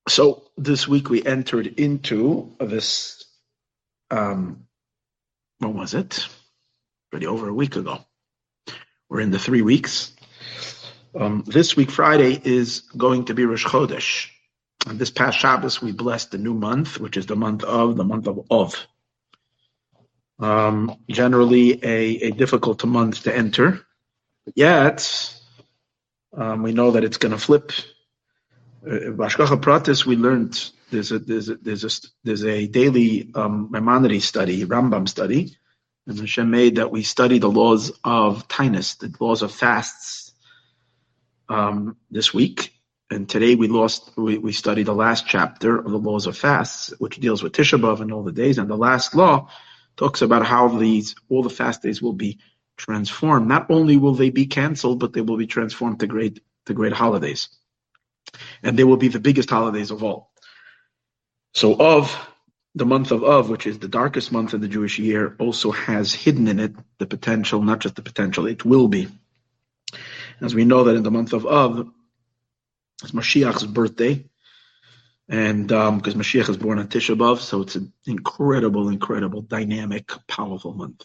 So this week we entered into this, when was it? Already over a week ago. We're in the 3 weeks. This week, Friday, is going to be Rosh Chodesh. And this past Shabbos, we blessed the new month, which is the month of Av. Generally a difficult month to enter. But yet, we know that it's going to flip. Bashkacha Pratis, we learned there's a daily Maimonides study, Rambam study, and Hashem made that we study the laws of Tainus, the laws of fasts, this week. And today we study the last chapter of the laws of fasts, which deals with Tisha B'Av and all the days. And the last law talks about how all the fast days will be transformed. Not only will they be canceled, but they will be transformed to great holidays. And they will be the biggest holidays of all. So the month of Av, which is the darkest month in the Jewish year, also has hidden in it the potential, not just the potential, it will be. As we know that in the month of Av, it's Mashiach's birthday, and because Mashiach is born on Tisha B'Av, so it's an incredible, dynamic, powerful month.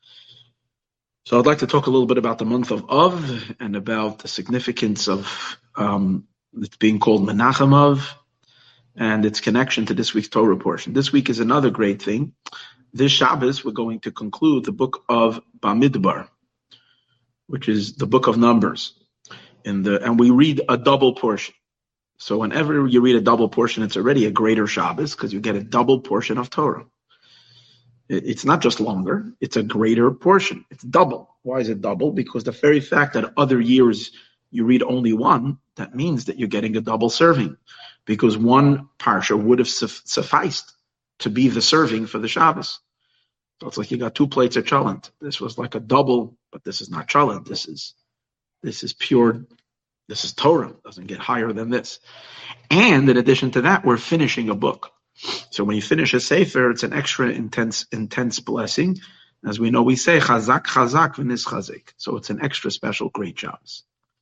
So I'd like to talk a little bit about the month of Av and about the significance of it's being called Menachem Av and its connection to this week's Torah portion. This week is another great thing. This Shabbos, we're going to conclude the book of Bamidbar, which is the book of Numbers. And we read a double portion. So whenever you read a double portion, it's already a greater Shabbos because you get a double portion of Torah. It's not just longer, it's a greater portion. It's double. Why is it double? Because the very fact that other years you read only one, that means that you're getting a double serving. Because one parsha would have sufficed to be the serving for the Shabbos. So it's like you got 2 plates of cholent. This was like a double, but this is not cholent. This is pure. This is Torah. It doesn't get higher than this. And in addition to that, we're finishing a book. So when you finish a sefer, it's an extra intense blessing. As we know, we say chazak v'nis chazik. So it's an extra special great Shabbos.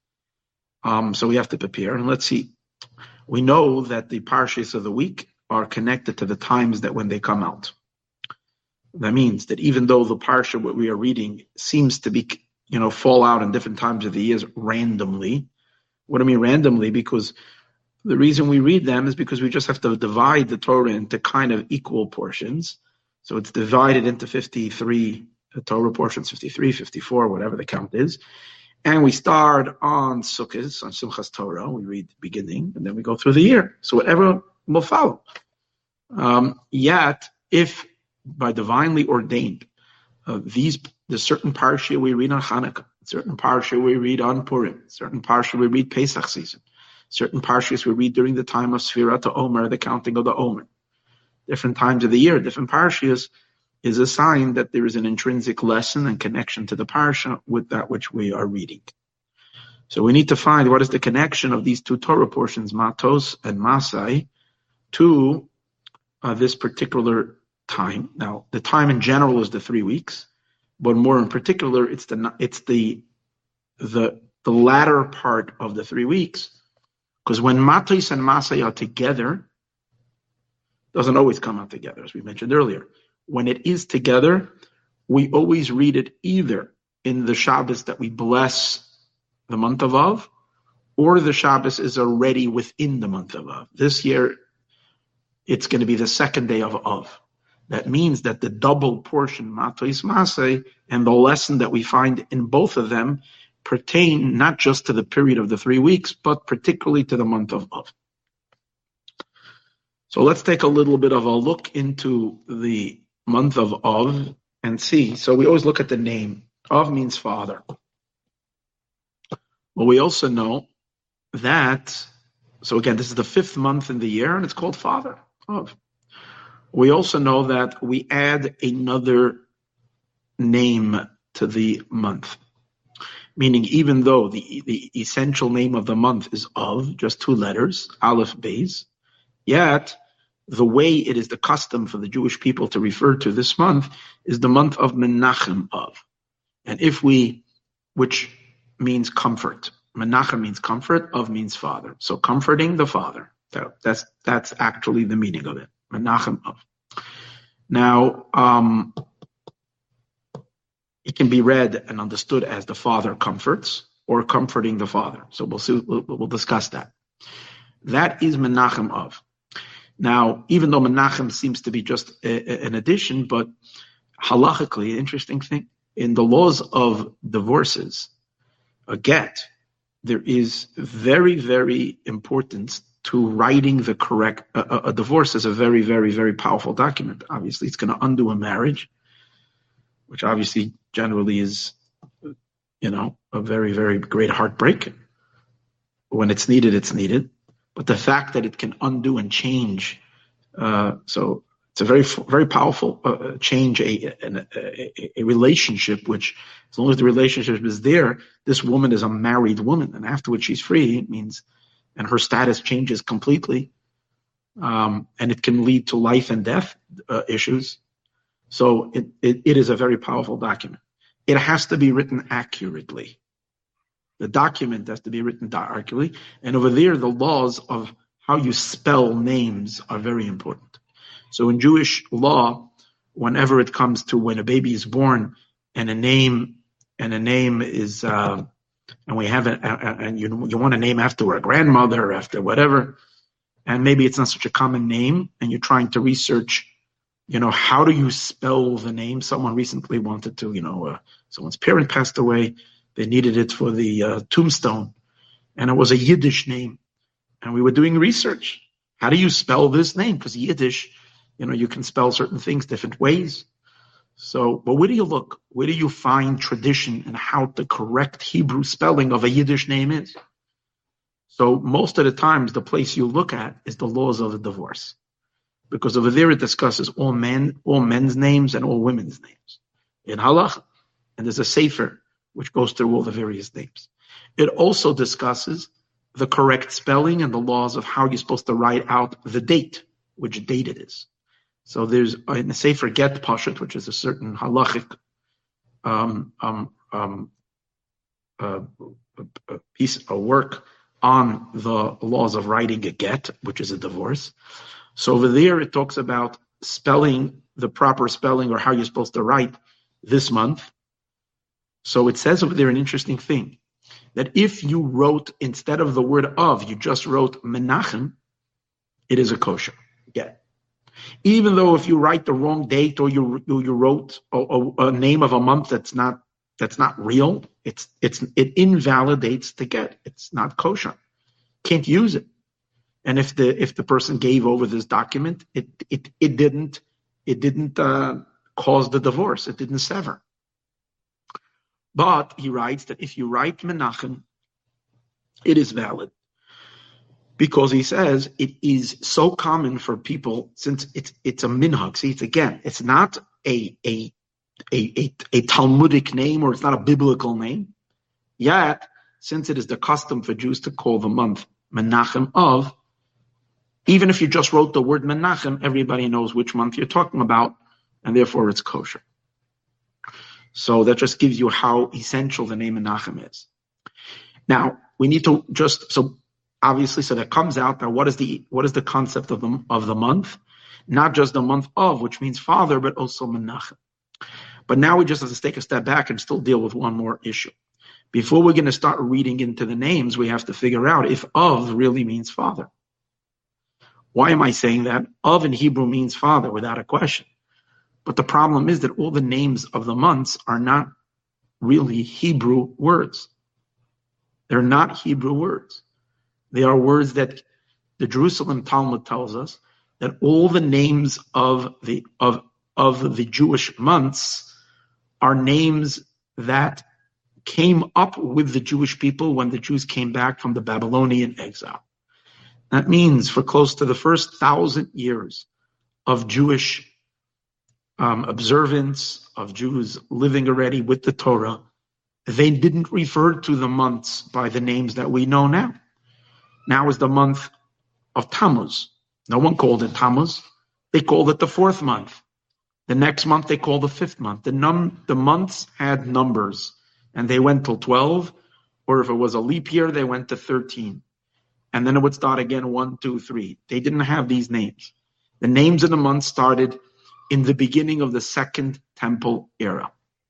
So we have to prepare. And let's see. We know that the parshas of the week are connected to the times that when they come out. That means that even though the parsha what we are reading seems to be, fall out in different times of the years randomly. What do I mean randomly? Because the reason we read them is because we just have to divide the Torah into kind of equal portions. So it's divided into 53 Torah portions, 53, 54, whatever the count is. And we start on Sukkot, on Simchas Torah. We read the beginning, and then we go through the year. So whatever will follow. Yet, if by divinely ordained, the certain parsha we read on Hanukkah, certain parsha we read on Purim, certain parsha we read Pesach season, certain parshas we read during the time of Sfirat Omer, the counting of the Omer. Different times of the year, different parshas is a sign that there is an intrinsic lesson and connection to the parsha with that which we are reading. So we need to find what is the connection of these 2 Torah portions, Matos and Masai, to this particular time. Now, the time in general is the 3 weeks, but more in particular, it's the latter part of the 3 weeks. Because when Matos and Masai are together, it doesn't always come out together, as we mentioned earlier. When it is together, we always read it either in the Shabbos that we bless the month of Av, or the Shabbos is already within the month of Av. This year, it's going to be the second day of Av. That means that the double portion, Matos Masai, and the lesson that we find in both of them pertain not just to the period of the 3 weeks, but particularly to the month of Av. So let's take a little bit of a look into the month of Av and see. So we always look at the name. Av means father. Well, we also know that, so again, this is the 5th month in the year, and it's called Father, Av. We also know that we add another name to the month, meaning even though the essential name of the month is Av, just 2 letters, Aleph, Beis, yet the way it is the custom for the Jewish people to refer to this month is the month of Menachem Av. And which means comfort. Menachem means comfort, Av means father. So comforting the father. That's actually the meaning of it. Menachem of. Now, it can be read and understood as the Father comforts or comforting the Father. So we'll discuss that. That is Menachem of. Now, even though Menachem seems to be just an addition, but halachically, interesting thing, in the laws of divorces, a get, there is very, very importance to writing the correct, a divorce is a very, very, very powerful document. Obviously, it's going to undo a marriage, which obviously generally is, a very, very great heartbreak. When it's needed, it's needed. But the fact that it can undo and change, so it's a very, very powerful change, a relationship, which as long as the relationship is there, this woman is a married woman, and afterwards she's free. It means, and her status changes completely, and it can lead to life and death issues. So it is a very powerful document. It has to be written accurately. The document has to be written accurately, and over there, the laws of how you spell names are very important. So in Jewish law, whenever it comes to when a baby is born and a name is, and we have and you want to name after a grandmother, after whatever, and maybe it's not such a common name, and you're trying to research, how do you spell the name? Someone recently wanted to, someone's parent passed away. They needed it for the tombstone, and it was a Yiddish name. And we were doing research. How do you spell this name? Because Yiddish, you can spell certain things different ways. So, but where do you look? Where do you find tradition and how the correct Hebrew spelling of a Yiddish name is? So most of the times, the place you look at is the laws of the divorce. Because over there it discusses all men's names and all women's names in halach, and there's a sefer which goes through all the various names. It also discusses the correct spelling and the laws of how you're supposed to write out the date, which date it is. So there's in the sefer get pashut, which is a certain halachic piece of work on the laws of writing a get, which is a divorce. So over there, it talks about spelling, the proper spelling, or how you're supposed to write this month. So it says over there an interesting thing, that if you wrote, instead of the word of, you just wrote Menachem, it is a kosher get. Even though if you write the wrong date, or you wrote a name of a month that's not real, it invalidates the get. It's not kosher. Can't use it. And if the person gave over this document, it didn't cause the divorce. It didn't sever. But he writes that if you write Menachem, it is valid. Because he says it is so common for people, since it's a minhag. See, it's not a Talmudic name, or it's not a biblical name. Yet, since it is the custom for Jews to call the month Menachem of, even if you just wrote the word Menachem, everybody knows which month you're talking about, and therefore it's kosher. So that just gives you how essential the name Menachem is. Now, we need to so that comes out that what is the concept of the month? Not just the month of, which means father, but also Menachem. But now we just have to take a step back and still deal with one more issue. Before we're going to start reading into the names, we have to figure out if of really means father. Why am I saying that? Of in Hebrew means father, without a question. But the problem is that all the names of the months are not really Hebrew words. They're not Hebrew words. They are words that the Jerusalem Talmud tells us that all the names of the Jewish months are names that came up with the Jewish people when the Jews came back from the Babylonian exile. That means for close to the first 1,000 years of Jewish observance, of Jews living already with the Torah, they didn't refer to the months by the names that we know now. Now is the month of Tammuz. No one called it Tammuz. They called it the 4th month. The next month they called the 5th month. The months had numbers, and they went till 12, or if it was a leap year, they went to 13. and then it would start again 1, 2, 3. They didn't have these names. The names of the months started in the beginning of the Second Temple era.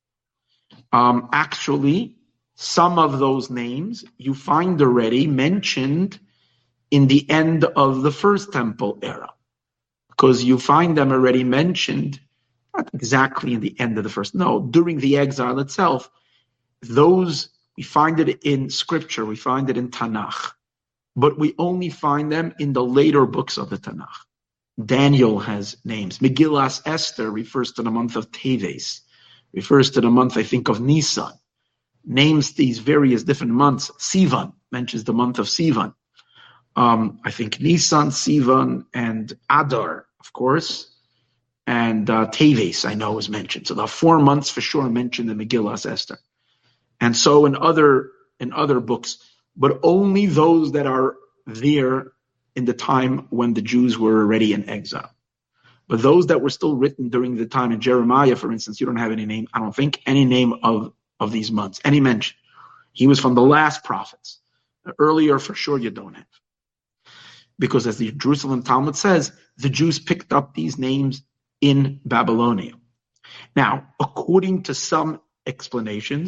Actually, some of those names you find already mentioned in the end of the First Temple era, because you find them already mentioned, not exactly in the end of the first, no, during the exile itself. Those, we find it in Scripture, we find it in Tanakh, but we only find them in the later books of the Tanakh. Daniel has names. Megillas Esther refers to the month of Teves, refers to the month, I think, of Nisan, names these various different months. Sivan mentions the month of Sivan. I think Nisan, Sivan, and Adar, of course, and Teves, I know, is mentioned. So there are 4 months for sure mentioned in Megillas Esther. And so in other books, but only those that are there in the time when the Jews were already in exile. But those that were still written during the time in Jeremiah, for instance, you don't have any name, I don't think, any name of these months, any mention. He was from the last prophets. Earlier, for sure, you don't have. Because as the Jerusalem Talmud says, the Jews picked up these names in Babylonia. Now, according to some explanations,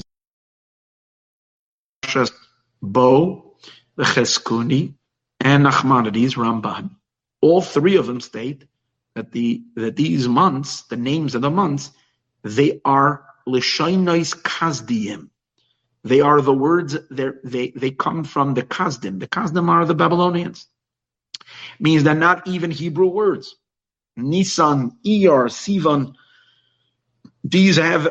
Bo, the Cheskuni, and Nachmanides, Ramban, all 3 of them state that these months, the names of the months, they are Lishonos Kasdim. They are the words, they come from the Kasdim. The Kasdim are the Babylonians. Means they're not even Hebrew words. Nisan, Iyar, Sivan, these are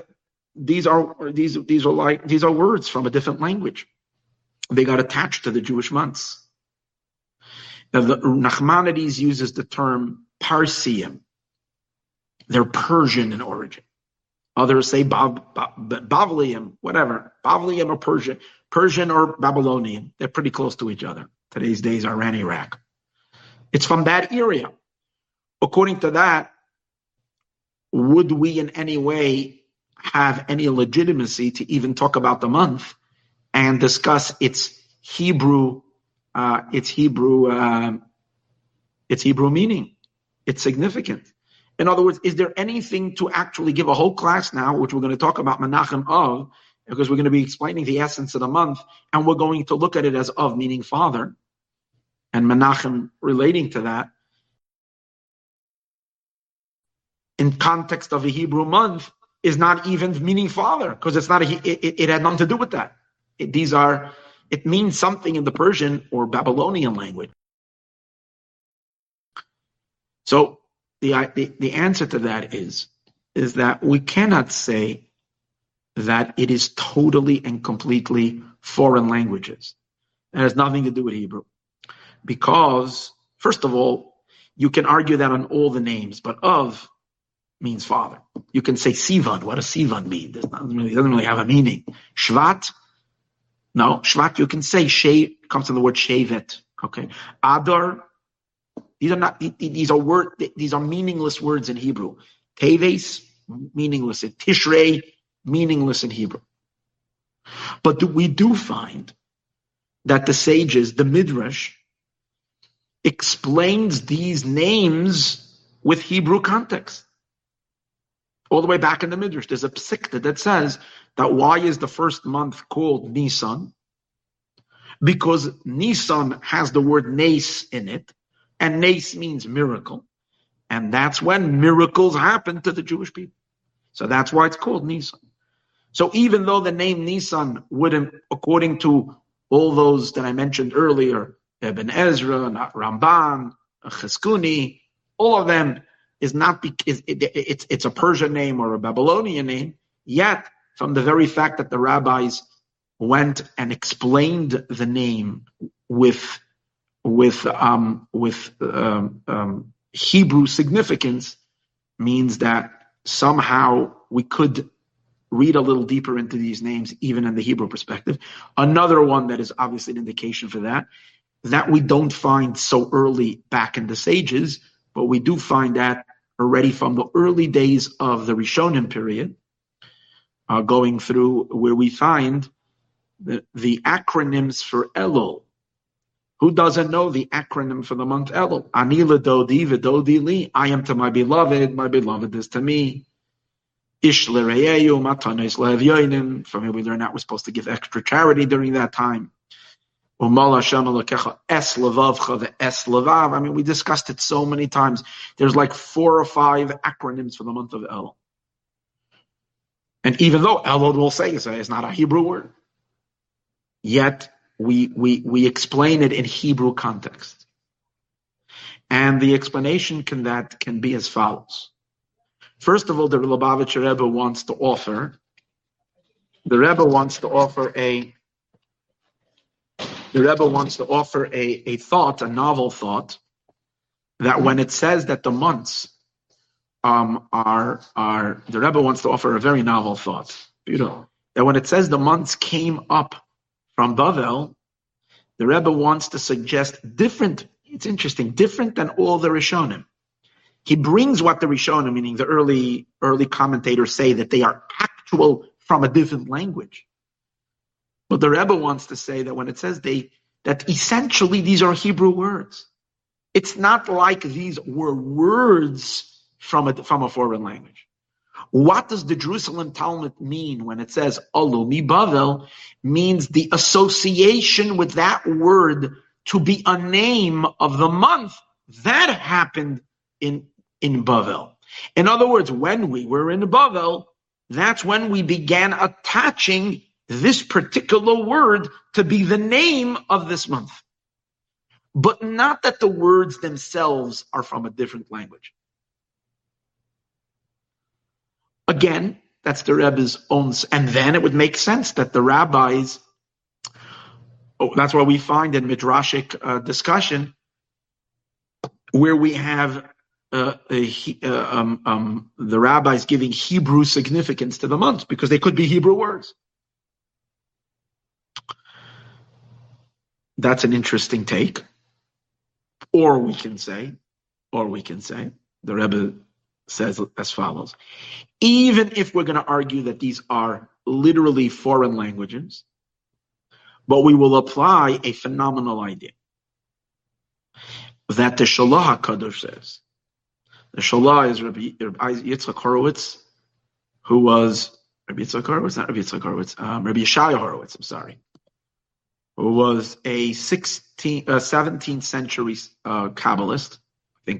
words from a different language. They got attached to the Jewish months. Now, the Nachmanides uses the term Parsium. They're Persian in origin. Others say Bavlium, whatever. Bavlium or Persian or Babylonian. They're pretty close to each other. Today's days, Iran, Iraq. It's from that area. According to that, would we in any way have any legitimacy to even talk about the month and discuss its Hebrew meaning, its significance? In other words, is there anything to actually give a whole class now, which we're going to talk about Menachem of, because we're going to be explaining the essence of the month, and we're going to look at it as of, meaning father, and Menachem relating to that, in context of a Hebrew month, is not even meaning father, because it's not it had nothing to do with that. It means something in the Persian or Babylonian language. So the answer to that is that we cannot say that it is totally and completely foreign languages. It has nothing to do with Hebrew. Because, first of all, you can argue that on all the names, but of means father. You can say Sivan. What does Sivan mean? It doesn't really have a meaning. Shvat? No, Shvat you can say. Comes from the word Shevet. Okay. Adar? These are meaningless words in Hebrew. Teves, meaningless in Tishrei, meaningless in Hebrew. But we do find that the sages, the Midrash, explains these names with Hebrew context. All the way back in the Midrash, there's a psikta that says that why is the first month called Nisan? Because Nisan has the word nes in it, and nes means miracle. And that's when miracles happen to the Jewish people. So that's why it's called Nisan. So even though the name Nisan wouldn't, according to all those that I mentioned earlier, Ibn Ezra, Ramban, Cheskuni, all of them, it's a Persian name or a Babylonian name, yet from the very fact that the rabbis went and explained the name with Hebrew significance, means that somehow we could read a little deeper into these names, even in the Hebrew perspective. Another one that is obviously an indication for that we don't find so early back in the sages, but we do find that already from the early days of the Rishonim period, going through where we find the acronyms for Elul. Who doesn't know the acronym for the month Elul? Ani l'dodi v'dodi li. I am to my beloved is to me. Ish l'reyeyu matanes le'evyoinim. From here we learn that we're supposed to give extra charity during that time. Umal Hashem Elokecha es levavcha ve'es levav. I mean, we discussed it so many times. There's like 4 or 5 acronyms for the month of Elul. And even though Elul will say it's not a Hebrew word, yet we explain it in Hebrew context. And the explanation can be as follows. First of all, the Lubavitcher Rebbe wants to offer a thought, a novel thought, that when it says that the months the Rebbe wants to offer a very novel thought. Beautiful. That when it says the months came up from Bavel, the Rebbe wants to suggest different than all the Rishonim. He brings what the Rishonim, meaning the early commentators, say, that they are actual from a different language. But the Rebbe wants to say that when it says that essentially these are Hebrew words. It's not like these were words from a foreign language. What does the Jerusalem Talmud mean when it says Olu mi Bavel? Means the association with that word to be a name of the month that happened in Bavel. In other words, when we were in Bavel, that's when we began attaching this particular word to be the name of this month. But not that the words themselves are from a different language. Again, that's the Rebbe's own, and then it would make sense that the rabbis, that's what we find in Midrashic discussion, where we have the rabbis giving Hebrew significance to the months, because they could be Hebrew words. That's an interesting take. Or we can say, the Rebbe says as follows. Even if we're going to argue that these are literally foreign languages, but we will apply a phenomenal idea that the Shalah HaKadosh says. The Shalah is Rabbi Yitzchak Horowitz, who was Rabbi Yeshaya Horowitz, I'm sorry, who was a 17th century Kabbalist, I think,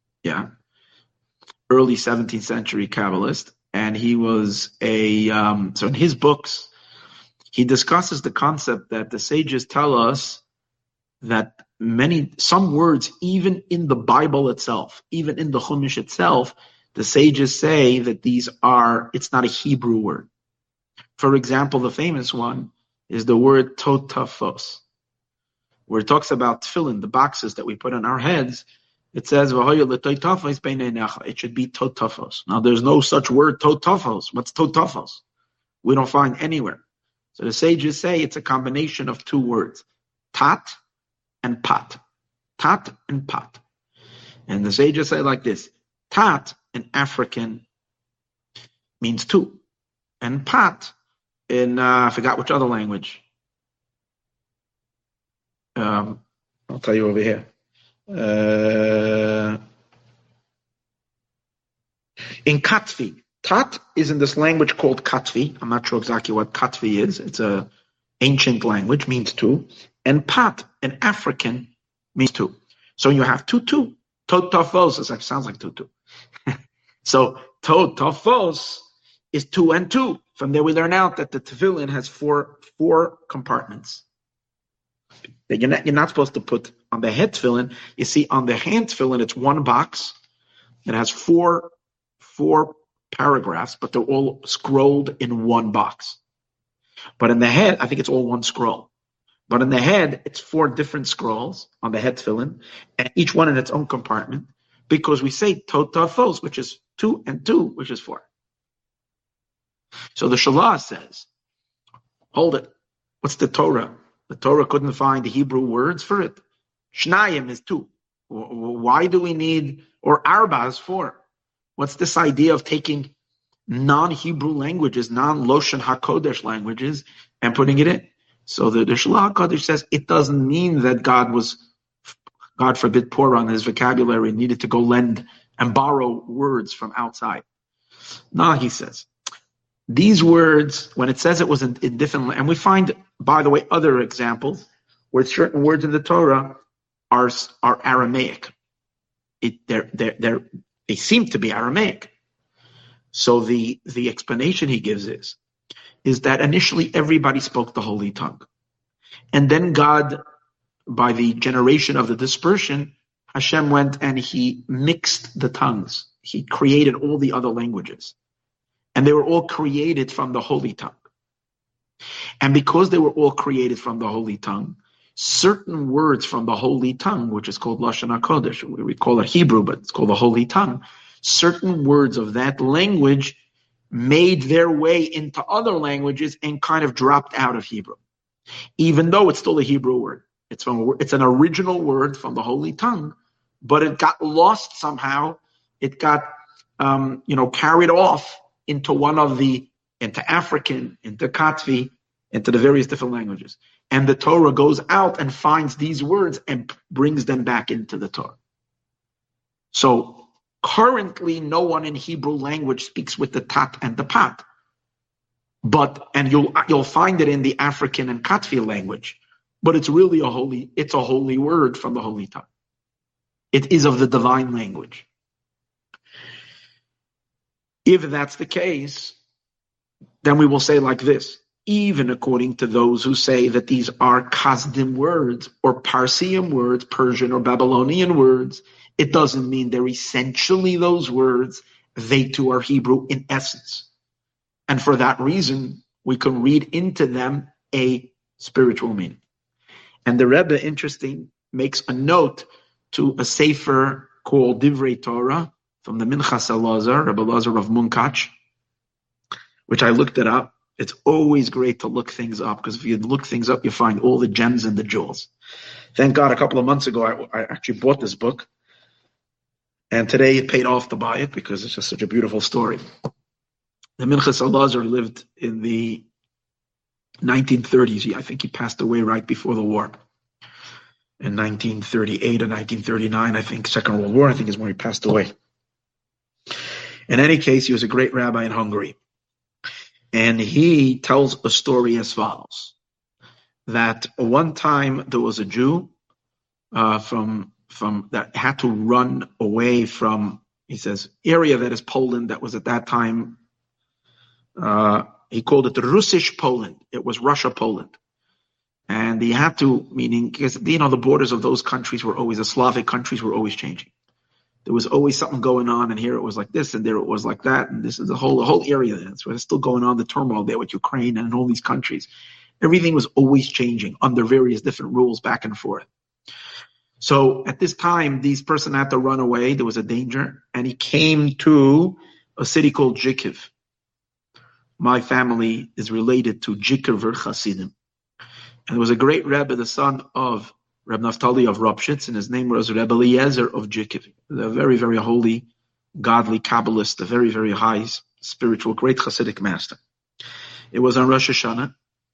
early 17th century Kabbalist, and he was so in his books, he discusses the concept that the sages tell us that some words, even in the Bible itself, even in the Chumash itself, the sages say that it's not a Hebrew word. For example, the famous one is the word totafos, where it talks about tefillin, the boxes that we put on our heads. It says, it should be totafos. Now, there's no such word, totafos. What's totafos? We don't find anywhere. So the sages say it's a combination of 2 words, tat and pat. Tat and pat. And the sages say like this, tat in African means 2. And pat in, I forgot which other language. I'll tell you over here. In Katvi. Tat is in this language called Katvi. I'm not sure exactly what Katvi is. It's an ancient language, means 2. And pat in African means 2. So you have 2. Totafos, it sounds like 2. So totafos is 2 and 2. From there we learn out that the tefillin has four compartments. That you're not supposed to put on the head tefillin. You see, on the hand tefillin, it's 1 box. It has four paragraphs, but they're all scrolled in 1 box. But in the head, I think it's all 1 scroll. But in the head, it's 4 different scrolls on the head tefillin, and each one in its own compartment, because we say totafos, which is 2 and 2, which is 4. So the Shalah says, hold it. What's the Torah? The Torah couldn't find the Hebrew words for it. Shnayim is 2. Why do we need, or Arba is 4? What's this idea of taking non-Hebrew languages, non-Loshen HaKodesh languages, and putting it in? So the Shlach HaKadosh says it doesn't mean that God was, God forbid, poor on his vocabulary and needed to go lend and borrow words from outside. No, he says. These words, when it says it was in different, and we find, by the way, other examples where certain words in the Torah are Aramaic. They seem to be Aramaic. So the explanation he gives is that initially everybody spoke the holy tongue. And then God, by the generation of the dispersion, Hashem went and he mixed the tongues. He created all the other languages. And they were all created from the holy tongue. And because they were all created from the holy tongue, certain words from the holy tongue, which is called Lashon HaKodesh, we call it Hebrew, but it's called the holy tongue, certain words of that language made their way into other languages and kind of dropped out of Hebrew. Even though it's still a Hebrew word. It's an original word from the holy tongue, but it got lost somehow. It got carried off into into African, into Katvi, into the various different languages. And the Torah goes out and finds these words and brings them back into the Torah. So currently, no one in Hebrew language speaks with the tat and the pat. And you'll find it in the African and Katvi language. But it's really a holy word from the holy tongue. It is of the divine language. If that's the case, then we will say like this. Even according to those who say that these are Kasdim words or Parsian words, Persian or Babylonian words, it doesn't mean they're essentially those words. They too are Hebrew in essence. And for that reason, we can read into them a spiritual meaning. And the Rebbe, interesting, makes a note to a sefer called Divrei Torah from the Minchas Elazar, Rebbe Elazar of Munkach, which I looked it up. It's always great to look things up, because if you look things up, you find all the gems and the jewels. Thank God a couple of months ago, I actually bought this book. And today it paid off to buy it because it's just such a beautiful story. The Minchas Elazar lived in the 1930s. I think he passed away right before the war. In 1938 or 1939, I think, Second World War, I think is when he passed away. In any case, he was a great rabbi in Hungary. And he tells a story as follows. That one time there was a Jew from that had to run away from, he says, area that is Poland that was at that time, he called it the Russisch Poland. It was Russia, Poland. And he had to, meaning, because, the borders of those countries were always, the Slavic countries were always changing. There was always something going on, and here it was like this, and there it was like that, and this is the whole area there. So it's still going on, the turmoil there with Ukraine and all these countries. Everything was always changing under various different rules back and forth. So at this time, these person had to run away. There was a danger, and he came to a city called Zhikiv. My family is related to Zhikiver Hasidim. And there was a great Rebbe, the son of Reb Naftali of Ropshitz, and his name was Reb Eliezer of Zhikiv. A very, very holy, godly Kabbalist, a very, very high spiritual, great Hasidic master. It was on Rosh Hashanah,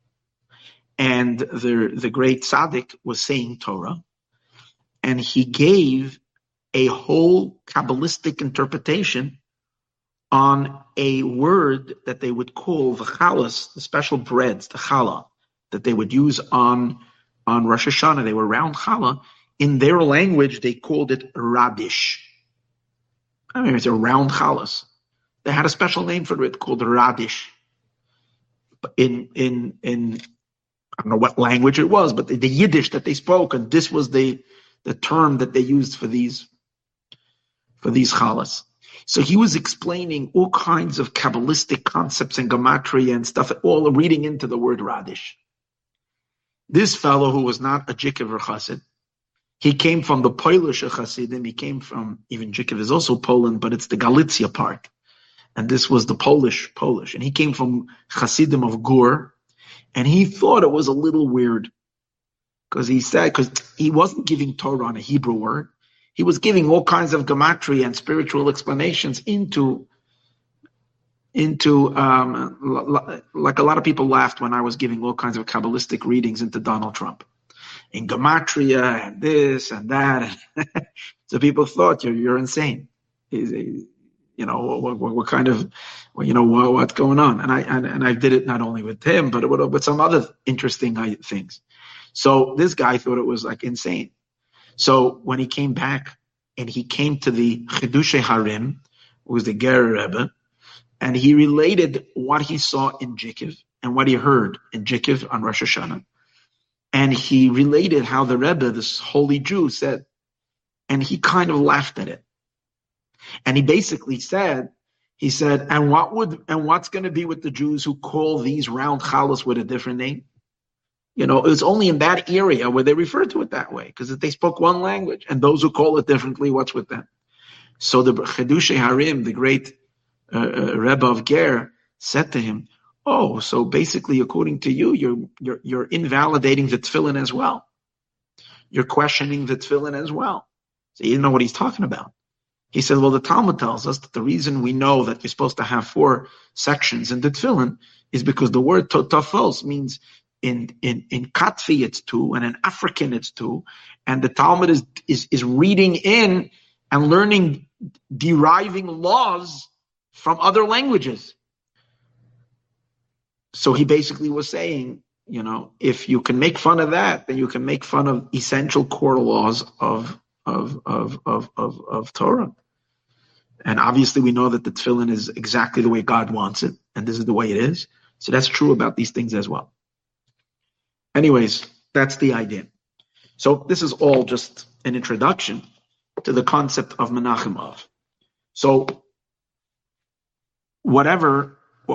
and the great tzaddik was saying Torah, and he gave a whole Kabbalistic interpretation on a word that they would call the chalas, the special breads, the challah, that they would use on Rosh Hashanah. They were round challah. In their language, they called it radish. I mean, it's a round chalas. They had a special name for it called radish. In I don't know what language it was, but the Yiddish that they spoke, and this was the term that they used for these chalas. So he was explaining all kinds of Kabbalistic concepts and gematria and stuff, all reading into the word radish. This fellow, who was not a Zhikiver Chassid, he came from the Polish Chassidim. He came from, even Zhikiv is also Poland, but it's the Galicia part. And this was the Polish. And he came from Chassidim of Gur, and he thought it was a little weird. Because he wasn't giving Torah on a Hebrew word. He was giving all kinds of gematria and spiritual explanations into like a lot of people laughed when I was giving all kinds of Kabbalistic readings into Donald Trump. In Gematria and this and that. So people thought you're insane. What kind of, what's going on? And I did it not only with him, but with some other interesting things. So this guy thought it was like insane. So when he came back and he came to the Chidushei Harim, who was the Ger Rebbe, and he related what he saw in Jikiv and what he heard in Jikiv on Rosh Hashanah. And he related how the Rebbe, this holy Jew, said, and he kind of laughed at it. And he basically said, and what's going to be with the Jews who call these round challahs with a different name? It's only in that area where they refer to it that way, because they spoke one language, and those who call it differently, what's with them? So the Chidushei Harim, the great Rebbe of Ger, said to him, "Oh, so basically, according to you, you're invalidating the tefillin as well. You're questioning the tefillin as well." So he didn't know what he's talking about. He said, "Well, the Talmud tells us that the reason we know that you're supposed to have 4 sections in the tefillin is because the word totafos means in Katfi it's 2, and in African it's 2, and the Talmud is reading in and learning, deriving laws from other languages." So he basically was saying, if you can make fun of that, then you can make fun of essential core laws of Torah. And obviously we know that the tefillin is exactly the way God wants it, and this is the way it is. So that's true about these things as well. Anyways, that's the idea. So this is all just an introduction to the concept of Menachem Av. So where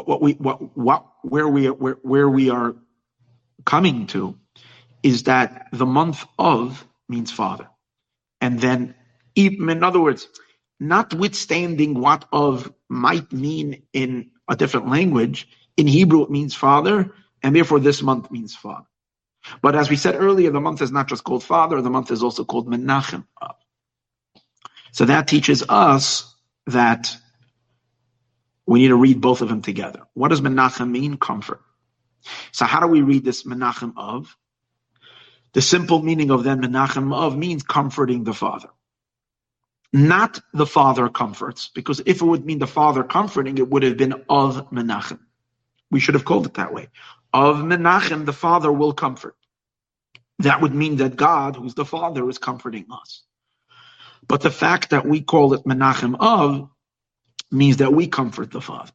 we are coming to is that the month of means father. And then, in other words, notwithstanding what of might mean in a different language, in Hebrew it means father, and therefore this month means father. But as we said earlier, the month is not just called father, the month is also called Menachem Av. So that teaches us that we need to read both of them together. What does Menachem mean? Comfort. So how do we read this Menachem Av? The simple meaning of then Menachem Av means comforting the father. Not the father comforts, because if it would mean the father comforting, it would have been of Menachem. We should have called it that way. Of Menachem, the father will comfort. That would mean that God, who's the father, is comforting us. But the fact that we call it Menachem Av means that we comfort the father,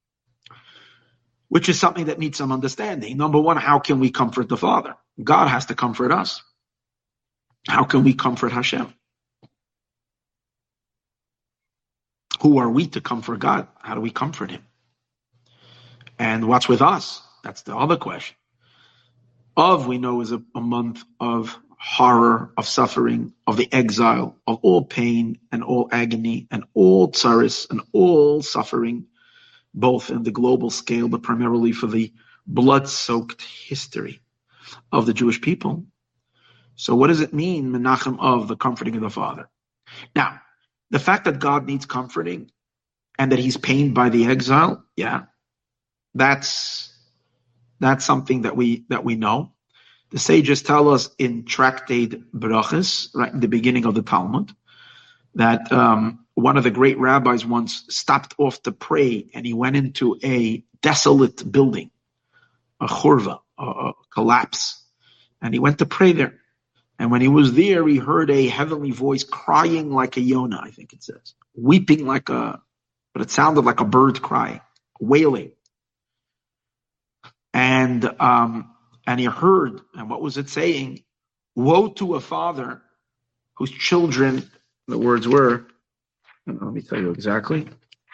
which is something that needs some understanding. Number one, how can we comfort the father? God has to comfort us. How can we comfort Hashem? Who are we to comfort God? How do we comfort him? And what's with us? That's the other question. Of, we know, is a month of horror, of suffering, of the exile, of all pain and all agony and all tsaris and all suffering, both in the global scale, but primarily for the blood-soaked history of the Jewish people. So what does it mean, Menachem Av, the comforting of the Father? Now, the fact that God needs comforting and that he's pained by the exile, that's something that we know. The sages tell us in Tractate Berachos, right in the beginning of the Talmud, that one of the great rabbis once stopped off to pray, and he went into a desolate building, a churva, a collapse, and he went to pray there. And when he was there, he heard a heavenly voice crying like a Yonah, I think it says, weeping but it sounded like a bird crying, wailing. And he heard, and what was it saying? Woe to a father whose children, the words were, let me tell you exactly.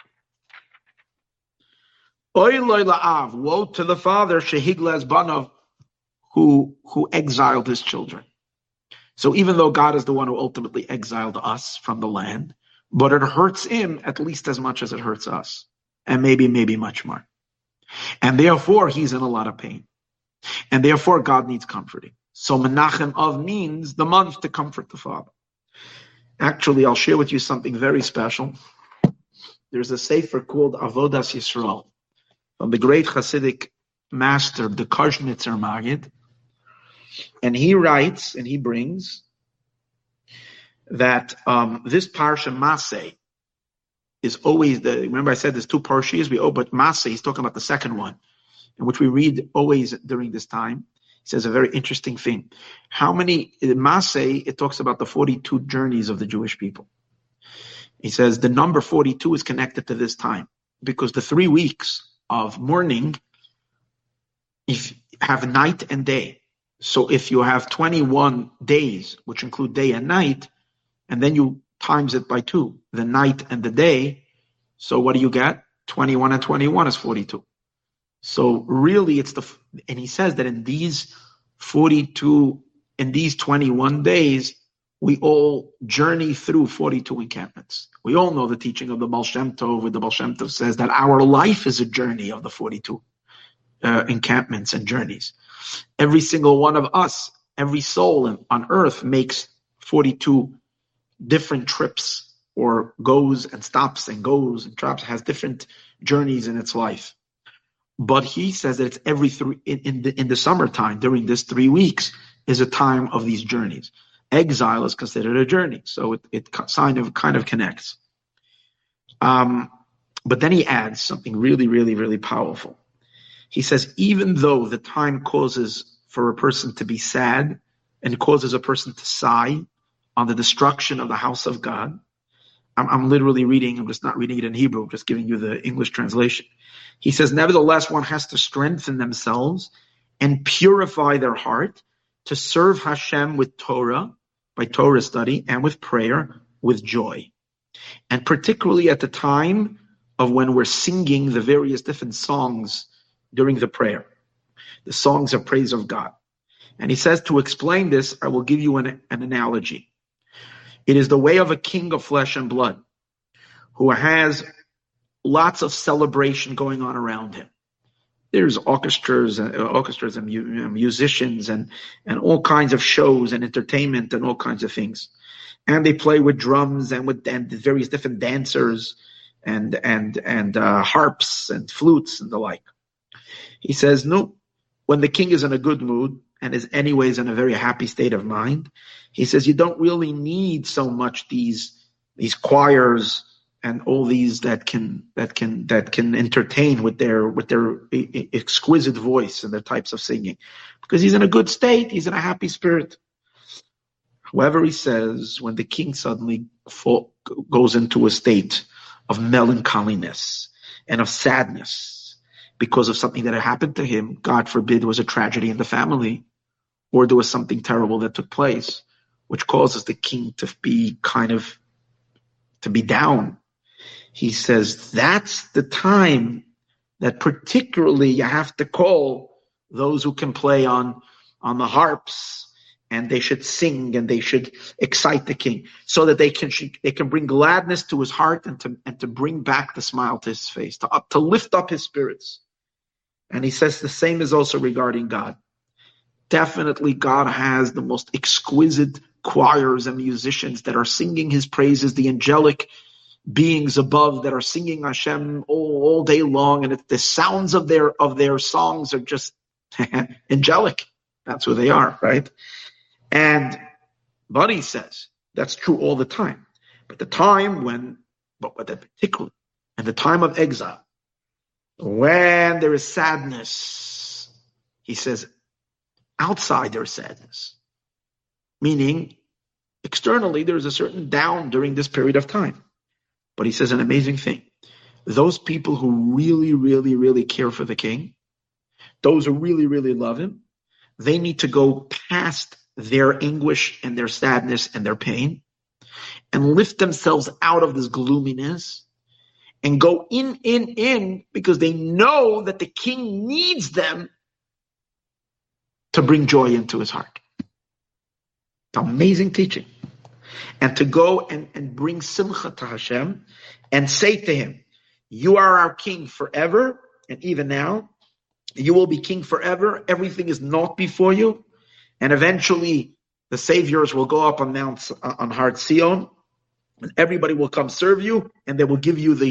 Oy loy la'av, woe to the father, shehigla es banav, who exiled his children. So even though God is the one who ultimately exiled us from the land, but it hurts him at least as much as it hurts us, and maybe much more. And therefore, he's in a lot of pain. And therefore, God needs comforting. So Menachem Av means the month to comfort the father. Actually, I'll share with you something very special. there's a sefer called Avodas Yisrael from the great Hasidic master, the Koznitzer Maggid, and he writes and he brings that this parsha Maseh is always remember I said there's two parshas, but Maseh, he's talking about the second one, in which we read always during this time. He says a very interesting thing. How many, in Maseh, it talks about the 42 journeys of the Jewish people. He says the number 42 is connected to this time, because the 3 weeks of mourning have night and day. So if you have 21 days, which include day and night, and then you times it by 2, the night and the day, so what do you get? 21 and 21 is 42. So really and he says that in these 21 days, we all journey through 42 encampments. We all know the teaching of the Baal Shem Tov, where the Baal Shem Tov says that our life is a journey of the 42 encampments and journeys. Every single one of us, every soul on earth makes 42 different trips, or goes and stops and goes and drops, has different journeys in its life. But he says that it's every in the summertime, during this 3 weeks, is a time of these journeys. Exile is considered a journey, so it kind of connects. But then he adds something really, really, really powerful. He says, even though the time causes for a person to be sad and causes a person to sigh on the destruction of the house of God, I'm literally reading, I'm just not reading it in Hebrew, I'm just giving you the English translation. He says, nevertheless, one has to strengthen themselves and purify their heart to serve Hashem with Torah, by Torah study, and with prayer, with joy. And particularly at the time of when we're singing the various different songs during the prayer, the songs of praise of God. And he says, to explain this, I will give you an analogy. It is the way of a king of flesh and blood who has lots of celebration going on around him. There's orchestras and musicians and all kinds of shows and entertainment and all kinds of things. And they play with drums and with various different dancers and harps and flutes and the like. He says, no, when the king is in a good mood and is anyways in a very happy state of mind, he says you don't really need so much these choirs and all these that can entertain with their exquisite voice and their types of singing, because he's in a good state, he's in a happy spirit. However, he says when the king suddenly goes into a state of melancholiness and of sadness because of something that had happened to him, God forbid, was a tragedy in the family, or there was something terrible that took place, which causes the king to be down. He says that's the time that particularly you have to call those who can play on the harps, and they should sing and they should excite the king so that they can bring gladness to his heart and to bring back the smile to his face, to lift up his spirits. And he says the same is also regarding God. Definitely God has the most exquisite choirs and musicians that are singing his praises, the angelic beings above that are singing Hashem all day long, and the sounds of their songs are just angelic. That's who they are, right? But he says that's true all the time. But the time particularly, and the time of exile, when there is sadness, he says, outside there is sadness, meaning externally there is a certain down during this period of time. But he says an amazing thing. Those people who really, really, really care for the king, those who really, really love him, they need to go past their anguish and their sadness and their pain and lift themselves out of this gloominess and go in, because they know that the king needs them to bring joy into his heart. It's amazing teaching. And to go and bring simcha to Hashem and say to him, you are our king forever, and even now, you will be king forever. Everything is naught before you. And eventually, the saviors will go up on Har Zion, and everybody will come serve you, and they will give you the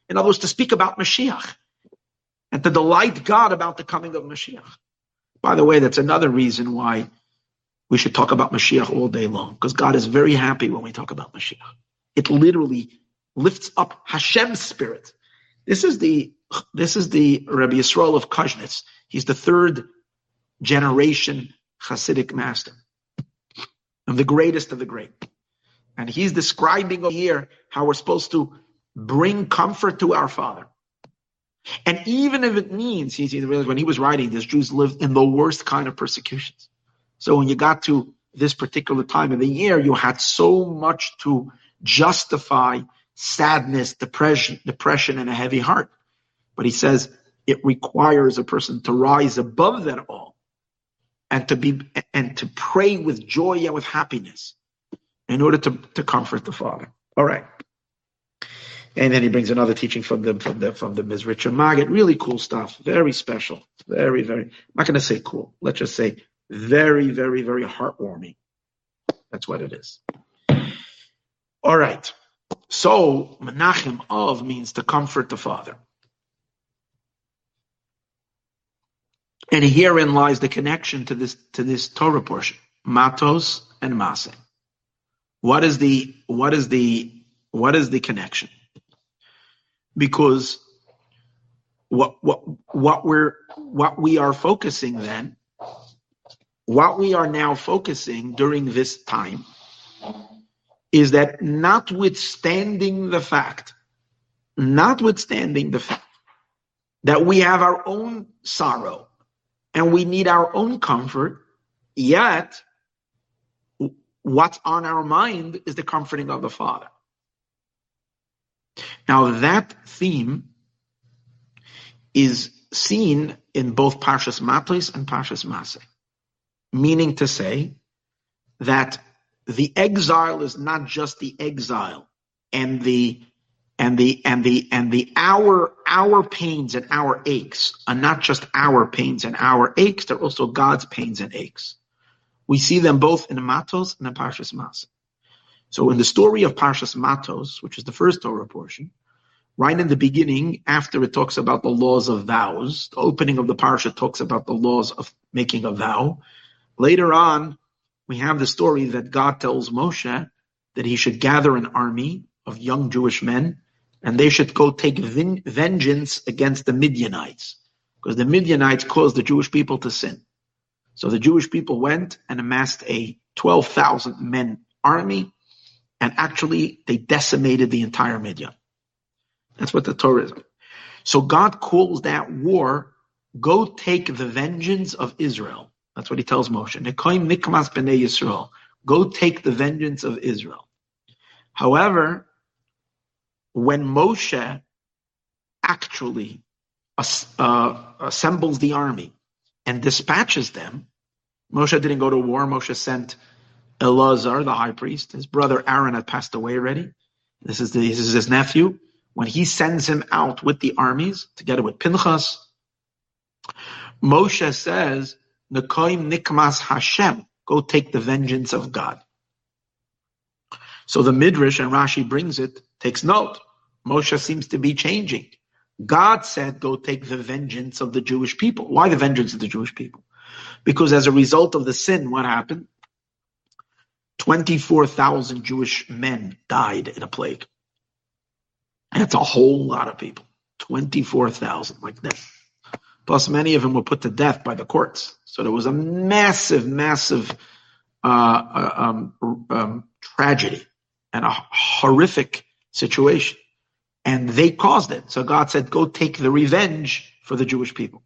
In other words, to speak about Mashiach and to delight God about the coming of Mashiach. By the way, that's another reason why we should talk about Mashiach all day long, because God is very happy when we talk about Mashiach. It literally lifts up Hashem's spirit. This is the Rabbi Yisrael of Kuznets. He's the third generation Hasidic master, and the greatest of the great. And he's describing here how we're supposed to bring comfort to our Father. And even if it means, when he was writing this, Jews lived in the worst kind of persecutions. So when you got to this particular time of the year, you had so much to justify sadness, depression, and a heavy heart. But he says it requires a person to rise above that all and to pray with joy and with happiness in order to comfort the Father. All right. And then he brings another teaching from the Mizritch Maggid. Really cool stuff. Very special. Very, very, I'm not going to say cool. Let's just say very, very, very heartwarming. That's what it is. All right. So, Menachem of means to comfort the Father. And herein lies the connection to this Torah portion. Matos and Maseh. What is the connection? Because what we are focusing then, what we are now focusing during this time, is that notwithstanding the fact that we have our own sorrow and we need our own comfort, yet what's on our mind is the comforting of the Father. Now that theme is seen in both Parshas Matos and Parshas Maseh, meaning to say that the exile is not just the exile, and our pains and our aches are not just our pains and our aches; they're also God's pains and aches. We see them both in Matos and in Parshas Maseh. So in the story of Parshas Matos, which is the first Torah portion, right in the beginning, after it talks about the laws of vows, the opening of the parsha talks about the laws of making a vow. Later on, we have the story that God tells Moshe that he should gather an army of young Jewish men, and they should go take vengeance against the Midianites, because the Midianites caused the Jewish people to sin. So the Jewish people went and amassed a 12,000 men army, and actually they decimated the entire Midian. That's what the Torah is. So God calls that war, go take the vengeance of Israel. That's what he tells Moshe. Nekoim nikmas b'nei Yisrael. Go take the vengeance of Israel. However, when Moshe actually assembles the army and dispatches them, Moshe didn't go to war. Moshe sent Elazar, the high priest. His brother Aaron had passed away already. This is his nephew. When he sends him out with the armies, together with Pinchas, Moshe says, Nekoim nikmas Hashem, go take the vengeance of God. So the Midrash, and Rashi brings it, takes note. Moshe seems to be changing. God said, go take the vengeance of the Jewish people. Why the vengeance of the Jewish people? Because as a result of the sin, what happened? 24,000 Jewish men died in a plague. That's a whole lot of people. 24,000 like that. Plus many of them were put to death by the courts. So there was a massive tragedy and a horrific situation. And they caused it. So God said, go take the revenge for the Jewish people.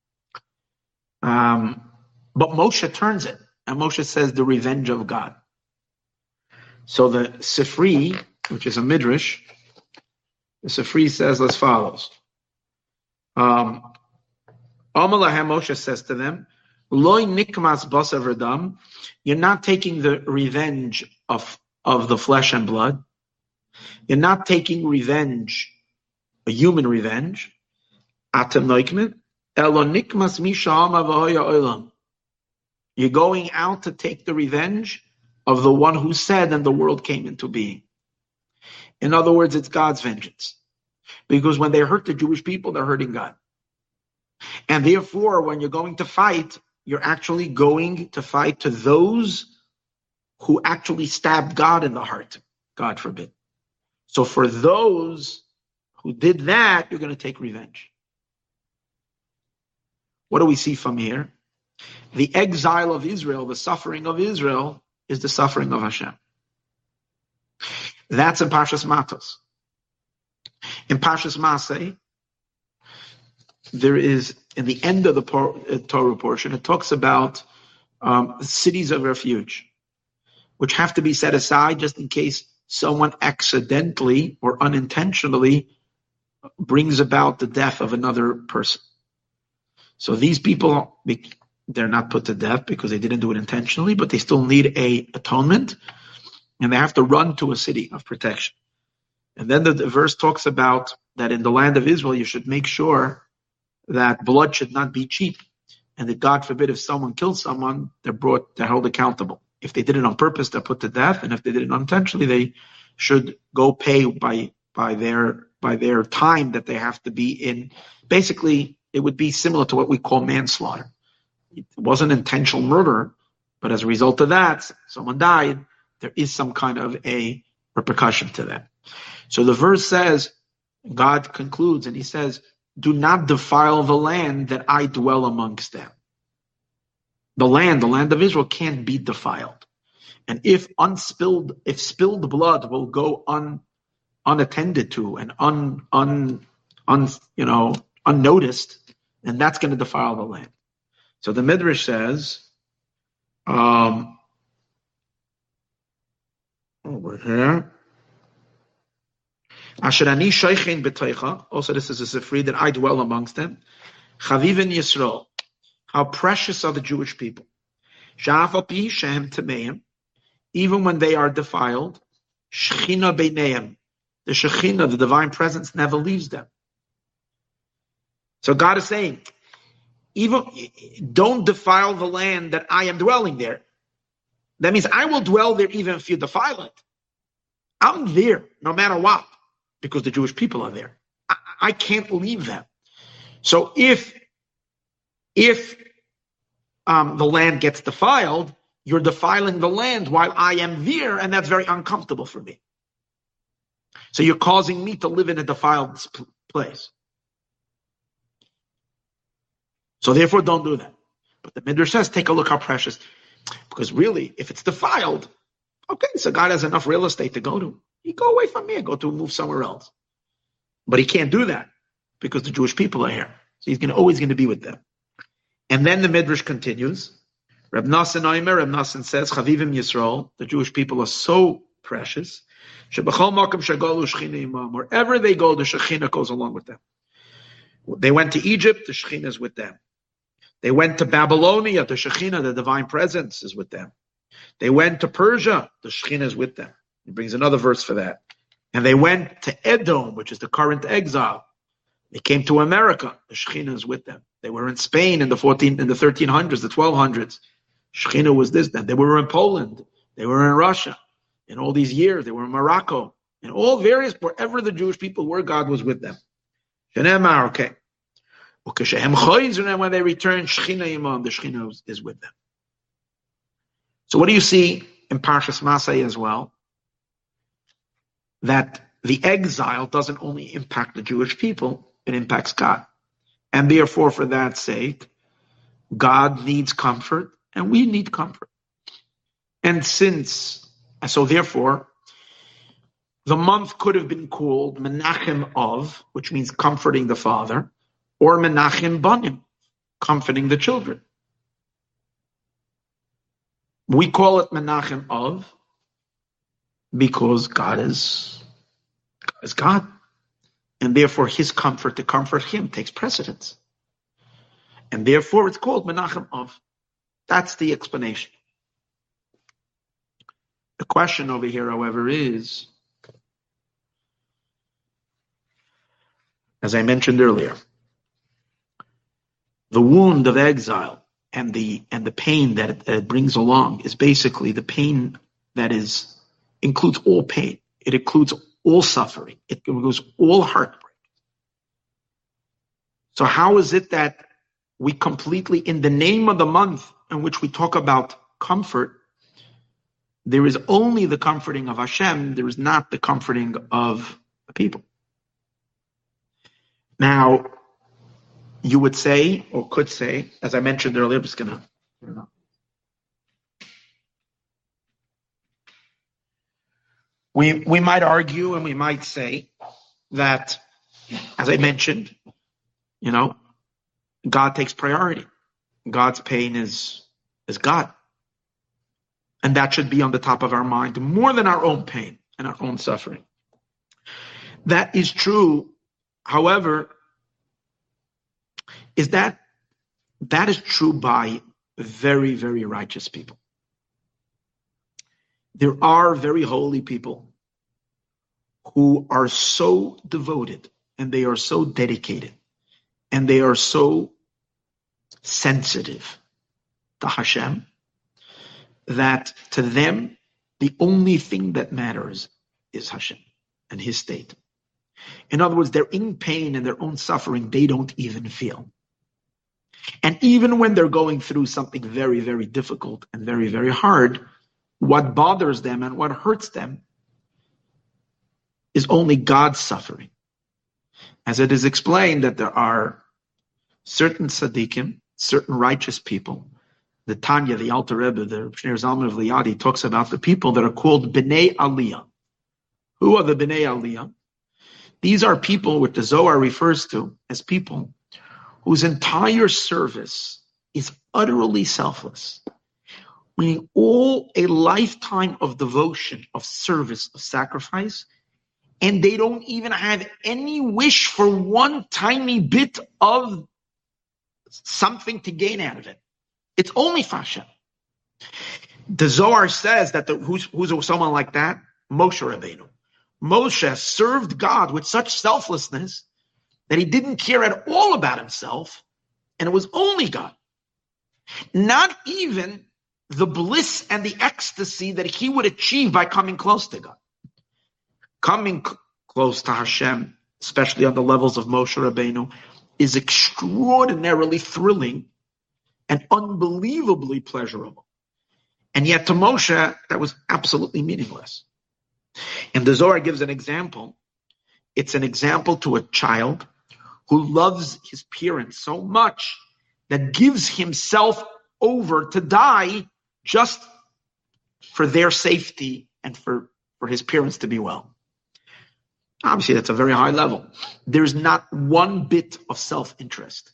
But Moshe turns it. And Moshe says the revenge of God. So the Sifri, which is a Midrash, the Sifri says as follows. Amalahem, Moshe says to them, Loi nikmas basar v'dam, you're not taking the revenge of the flesh and blood. You're not taking revenge, a human revenge. Atem noikmet, elo nikmas misha'ama v'hoya olam. You're going out to take the revenge of the one who said and the world came into being. In other words, it's God's vengeance. Because when they hurt the Jewish people, they're hurting God. And therefore, when you're going to fight, you're actually going to fight to those who actually stabbed God in the heart. God forbid. So for those who did that, you're going to take revenge. What do we see from here? The exile of Israel, the suffering of Israel, is the suffering of Hashem. That's in Parshas Matos. In Parshas Masei, there is, in the end of the Torah portion, it talks about cities of refuge, which have to be set aside just in case someone accidentally or unintentionally brings about the death of another person. So these people, they're not put to death because they didn't do it intentionally, but they still need a atonement, and they have to run to a city of protection. And then the verse talks about that in the land of Israel, you should make sure that blood should not be cheap, and that God forbid if someone kills someone, they're held accountable. If they did it on purpose, they're put to death, and if they did it unintentionally, they should go pay by their time that they have to be in. Basically, it would be similar to what we call manslaughter. It wasn't intentional murder, but as a result of that, someone died. There is some kind of a repercussion to that. So the verse says, God concludes, and he says, do not defile the land that I dwell amongst them. The land of Israel can't be defiled. And if spilled blood will go unattended to and unnoticed, then that's going to defile the land. So the Midrash says, over here, Asher ani shoichin b'toicha. Also, this is a sifri that I dwell amongst them. Chavivin Yisrael. How precious are the Jewish people. Sha'af pi shehem tameim. Even when they are defiled, Shechina beineim. The Shechina, the divine presence, never leaves them. So God is saying, even don't defile the land that I am dwelling there. That means I will dwell there even if you defile it. I'm there no matter what, because the Jewish people are there. I can't leave them. So if the land gets defiled, you're defiling the land while I am there, and that's very uncomfortable for me. So you're causing me to live in a defiled place. So therefore, don't do that. But the Midrash says, take a look how precious. Because really, if it's defiled, okay, so God has enough real estate to go to. You go away from here, move somewhere else. But he can't do that because the Jewish people are here. So he's always going to be with them. And then the Midrash continues. Reb Nassan says, Chavivim Yisrael, the Jewish people are so precious. Wherever they go, the Shekhinah goes along with them. They went to Egypt, the Shekhinah is with them. They went to Babylonia, the Shekhinah, the divine presence, is with them. They went to Persia, the Shekhinah is with them. He brings another verse for that. And they went to Edom, which is the current exile. They came to America, the Shekhinah is with them. They were in Spain in the 1300s, the 1200s. Shekhinah was this then. They were in Poland. They were in Russia. In all these years, they were in Morocco. In all various, wherever the Jewish people were, God was with them. Okay. When they return, Shekhinah Imam, the Shekhinah is with them. So what do you see in Parshas Masei as well? That the exile doesn't only impact the Jewish people, it impacts God. And therefore, for that sake, God needs comfort, and we need comfort. And so therefore, the month could have been called Menachem Av, which means comforting the father, or Menachem Banim, comforting the children. We call it Menachem Av because God is God. And therefore his comfort to comfort him takes precedence. And therefore it's called Menachem Av. That's the explanation. The question over here, however, is, as I mentioned earlier, the wound of exile and the pain that it brings along is basically the pain that includes all pain. It includes all suffering. It includes all heartbreak. So how is it that we completely, in the name of the month in which we talk about comfort, there is only the comforting of Hashem, there is not the comforting of the people? Now, you would say, or could say, as I mentioned earlier, I'm just going to turn it on. We might argue and we might say that, as I mentioned, God takes priority. God's pain is God. And that should be on the top of our mind more than our own pain and our own suffering. That is true. However, that is true by very, very righteous people. There are very holy people who are so devoted and they are so dedicated and they are so sensitive to Hashem that to them, the only thing that matters is Hashem and His state. In other words, they're in pain and their own suffering, they don't even feel. And even when they're going through something very, very difficult and very, very hard, what bothers them and what hurts them is only God's suffering. As it is explained that there are certain tzaddikim, certain righteous people. The Tanya, the Alter Rebbe, the Shneur Zalman of Liadi talks about the people that are called Bnei Aliyah. Who are the Bnei Aliyah? These are people which the Zohar refers to as people whose entire service is utterly selfless. Meaning all a lifetime of devotion, of service, of sacrifice, and they don't even have any wish for one tiny bit of something to gain out of it. It's only for Hashem. The Zohar says that who's someone like that? Moshe Rabbeinu. Moshe served God with such selflessness that he didn't care at all about himself, and it was only God. Not even the bliss and the ecstasy that he would achieve by coming close to God. Coming close to Hashem, especially on the levels of Moshe Rabbeinu, is extraordinarily thrilling and unbelievably pleasurable. And yet to Moshe, that was absolutely meaningless. And the Zohar gives an example. It's an example to a child who loves his parents so much that gives himself over to die just for their safety and for his parents to be well. Obviously, that's a very high level. There's not one bit of self-interest.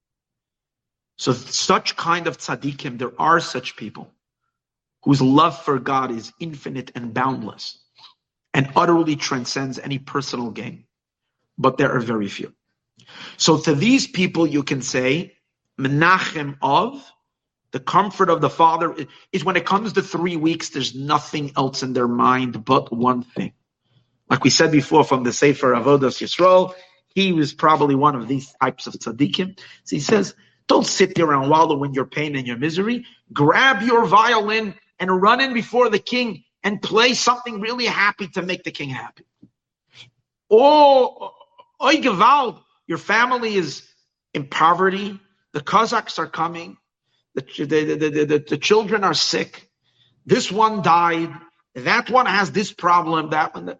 So such kind of tzaddikim, there are such people whose love for God is infinite and boundless and utterly transcends any personal gain. But there are very few. So to these people, you can say, Menachem of, the comfort of the Father is when it comes to 3 weeks, there's nothing else in their mind but one thing. Like we said before from the Sefer Avodas Yisrael, he was probably one of these types of tzaddikim. So he says, don't sit there and wallow in your pain and your misery. Grab your violin and run in before the king and play something really happy to make the king happy. Oh, oy gewalt, your family is in poverty. The Kazakhs are coming. The children are sick. This one died. That one has this problem. That one.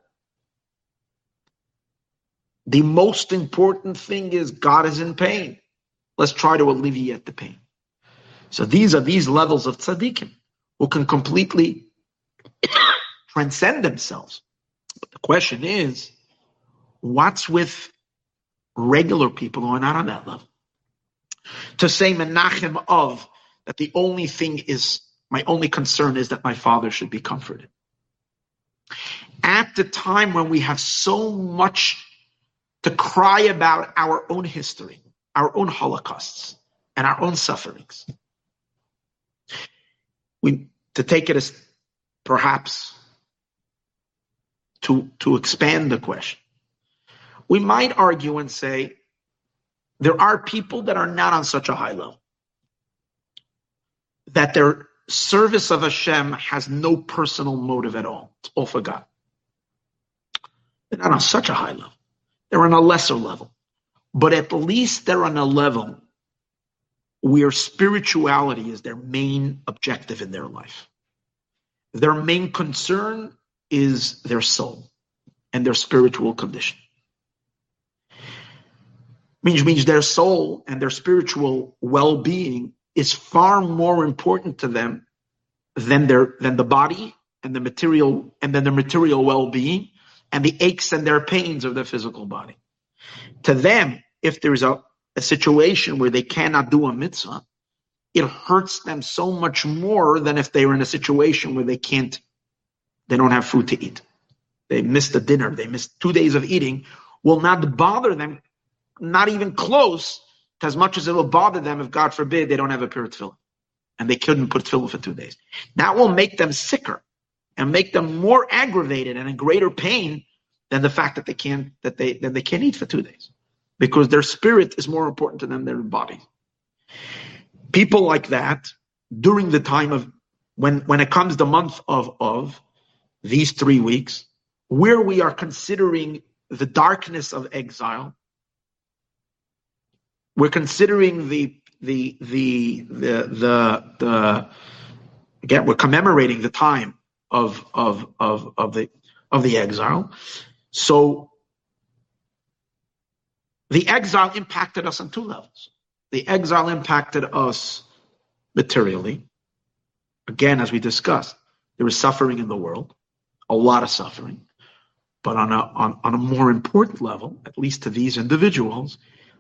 The most important thing is God is in pain. Let's try to alleviate the pain. So these are these levels of tzaddikim who can completely transcend themselves. But the question is, what's with regular people who are not on that level? To say Menachem of, that the only thing is, my only concern is that my father should be comforted. At the time when we have so much to cry about our own history, our own holocausts, and our own sufferings. To take it as perhaps to expand the question, we might argue and say there are people that are not on such a high level, that their service of Hashem has no personal motive at all. It's all for God. They're not on such a high level. They're on a lesser level. but at least they're on a level where spirituality is their main objective in their life. Their main concern is their soul and their spiritual condition. Means their soul and their spiritual well-being is far more important to them than the body and the material well-being and the aches and their pains of their physical body. To them, if there's a situation where they cannot do a mitzvah, it hurts them so much more than if they were in a situation where they don't have food to eat. They missed the dinner, they missed 2 days of eating, will not bother them, not even close to as much as it will bother them if, God forbid, they don't have a pair of tefillin and they couldn't put tefillin for 2 days. That will make them sicker and make them more aggravated and in greater pain than the fact that they can't eat for 2 days, because their spirit is more important to them than their body. People like that, during the time of when it comes the month of these 3 weeks, where we are considering the darkness of exile, we're considering again, we're commemorating the time of the exile. So the exile impacted us on 2 levels. The exile impacted us materially. Again, as we discussed, there was suffering in the world, a lot of suffering. But on a more important level, at least to these individuals,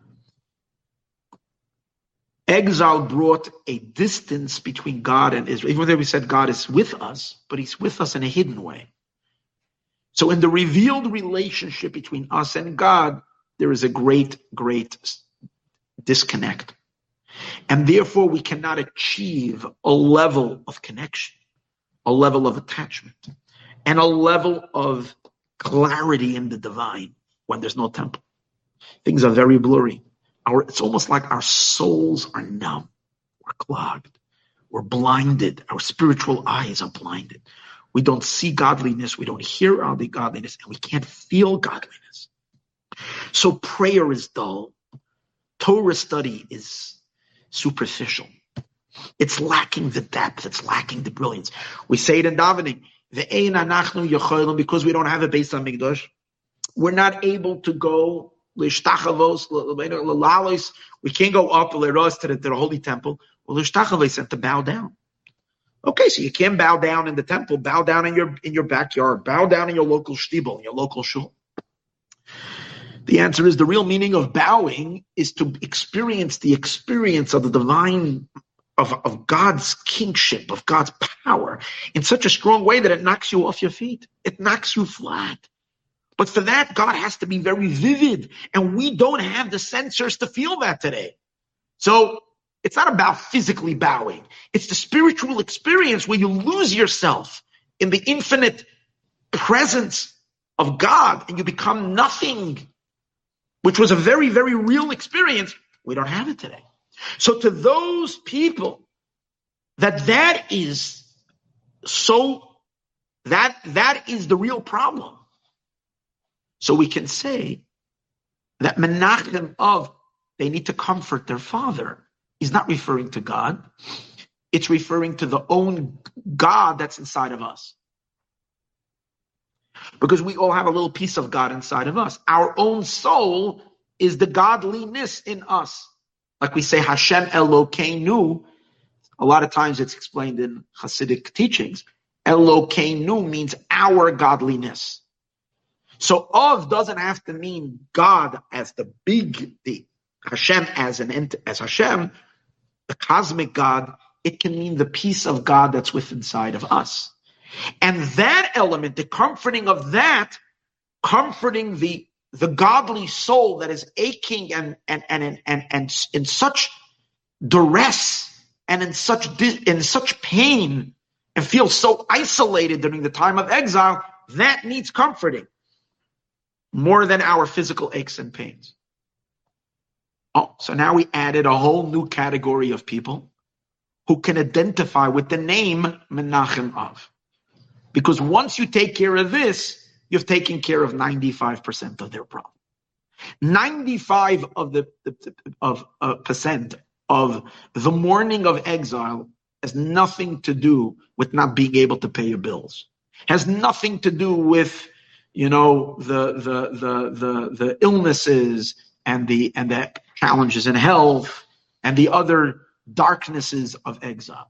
exile brought a distance between God and Israel. Even though we said God is with us, but he's with us in a hidden way. So in the revealed relationship between us and God, there is a great, great disconnect. And therefore we cannot achieve a level of connection, a level of attachment, and a level of clarity in the divine when there's no temple. Things are very blurry. It's almost like our souls are numb. We're clogged. We're blinded. Our spiritual eyes are blinded. We don't see godliness. We don't hear the godliness, and we can't feel godliness. So prayer is dull. Torah study is superficial. It's lacking the depth. It's lacking the brilliance. We say it in davening, because we don't have a Beis Hamikdash. We're not able to go l'shtachavos, we can't go up to the holy temple, and to bow down. Okay, so you can't bow down in the temple, bow down in your backyard, bow down in your local shtibel, in your local shul. The answer is the real meaning of bowing is to experience the experience of the divine, of God's kingship, of God's power in such a strong way that it knocks you off your feet. It knocks you flat. But for that, God has to be very vivid, and we don't have the sensors to feel that today. So it's not about physically bowing. It's the spiritual experience where you lose yourself in the infinite presence of God and you become nothing, which was a very, very real experience. We don't have it today. So to those people that is the real problem. So we can say that Menachem of they need to comfort their father is not referring to God. It's referring to the own God that's inside of us. Because we all have a little piece of God inside of us. Our own soul is the godliness in us. Like we say, Hashem Elokeinu. A lot of times it's explained in Hasidic teachings. Elokeinu means our godliness. So of doesn't have to mean God as the Hashem as Hashem, the cosmic God. It can mean the peace of God that's within inside of us. And that element, the comforting of that, comforting the godly soul that is aching and in such duress and in such pain and feels so isolated during the time of exile, that needs comforting more than our physical aches and pains. Oh, so now we added a whole new category of people who can identify with the name Menachem Av. Because once you take care of this, you've taken care of 95% of their problem. 95 of the percent of the mourning of exile has nothing to do with not being able to pay your bills. Has nothing to do with, the illnesses and the challenges in health and the other darknesses of exile.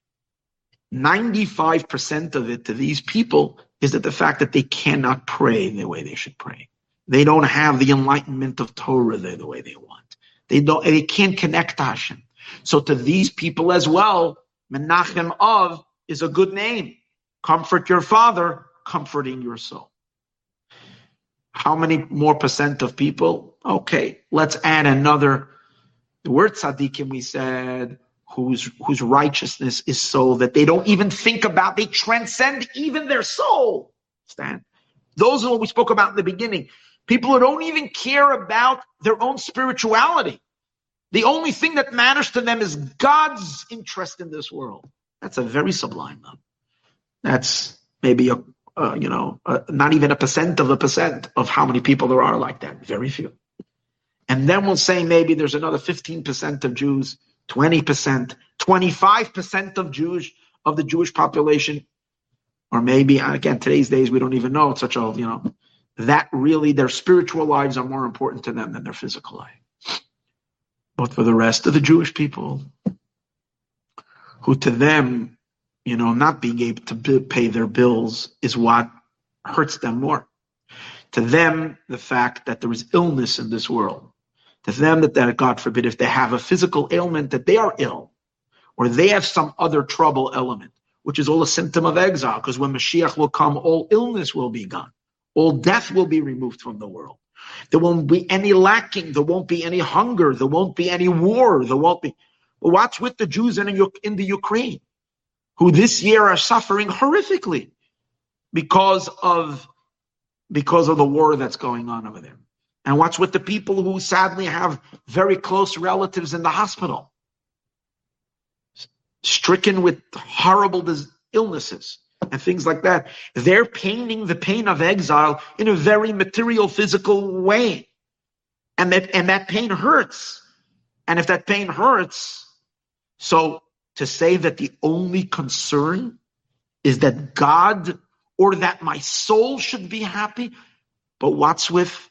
95% of it to these people is that the fact that they cannot pray the way they should pray. They don't have the enlightenment of Torah the way they want. They can't connect to Hashem. So to these people as well, Menachem Av is a good name. Comfort your father, comforting your soul. How many more percent of people? Okay, let's add another. The word tzaddikim, we said, whose righteousness is so that they don't even think about, they transcend even their soul. Understand? Those are what we spoke about in the beginning. People who don't even care about their own spirituality. The only thing that matters to them is God's interest in this world. That's a very sublime number. That's maybe not even a percent of how many people there are like that. Very few. And then we'll say maybe there's another 15% of Jews, 20%, 25% of the Jewish population, or maybe, again, today's days, we don't even know. It's such a, that really their spiritual lives are more important to them than their physical life. But for the rest of the Jewish people, who to them, not being able to pay their bills is what hurts them more. To them, the fact that there is illness in this world, to them that God forbid, if they have a physical ailment, that they are ill, or they have some other trouble element, which is all a symptom of exile, because when Mashiach will come, all illness will be gone. All death will be removed from the world. There won't be any lacking. There won't be any hunger. There won't be any war. There won't be. But what's with the Jews in the Ukraine, who this year are suffering horrifically because of the war that's going on over there? And what's with the people who sadly have very close relatives in the hospital, stricken with horrible illnesses and things like that? They're painting the pain of exile in a very material, physical way. And that pain hurts. And if that pain hurts, so to say that the only concern is that God or that my soul should be happy, but what's with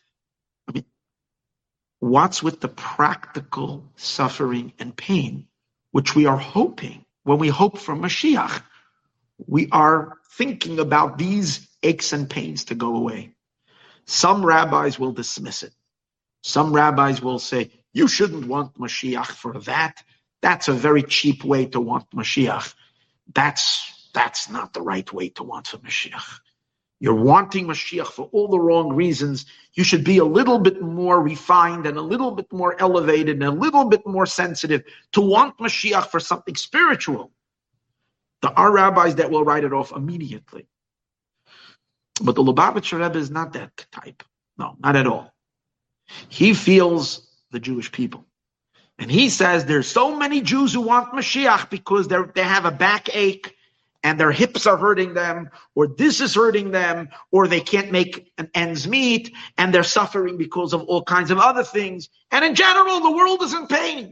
the practical suffering and pain, which we are hoping, when we hope for Mashiach, we are thinking about these aches and pains to go away. Some rabbis will dismiss it. Some rabbis will say, you shouldn't want Mashiach for that. That's a very cheap way to want Mashiach. That's not the right way to want for Mashiach. You're wanting Mashiach for all the wrong reasons. You should be a little bit more refined and a little bit more elevated and a little bit more sensitive to want Mashiach for something spiritual. There are rabbis that will write it off immediately. But the Lubavitcher Rebbe is not that type. No, not at all. He feels the Jewish people. And he says there's so many Jews who want Mashiach because they have a backache and their hips are hurting them, or this is hurting them, or they can't make an ends meet, and they're suffering because of all kinds of other things. And in general, the world is in pain.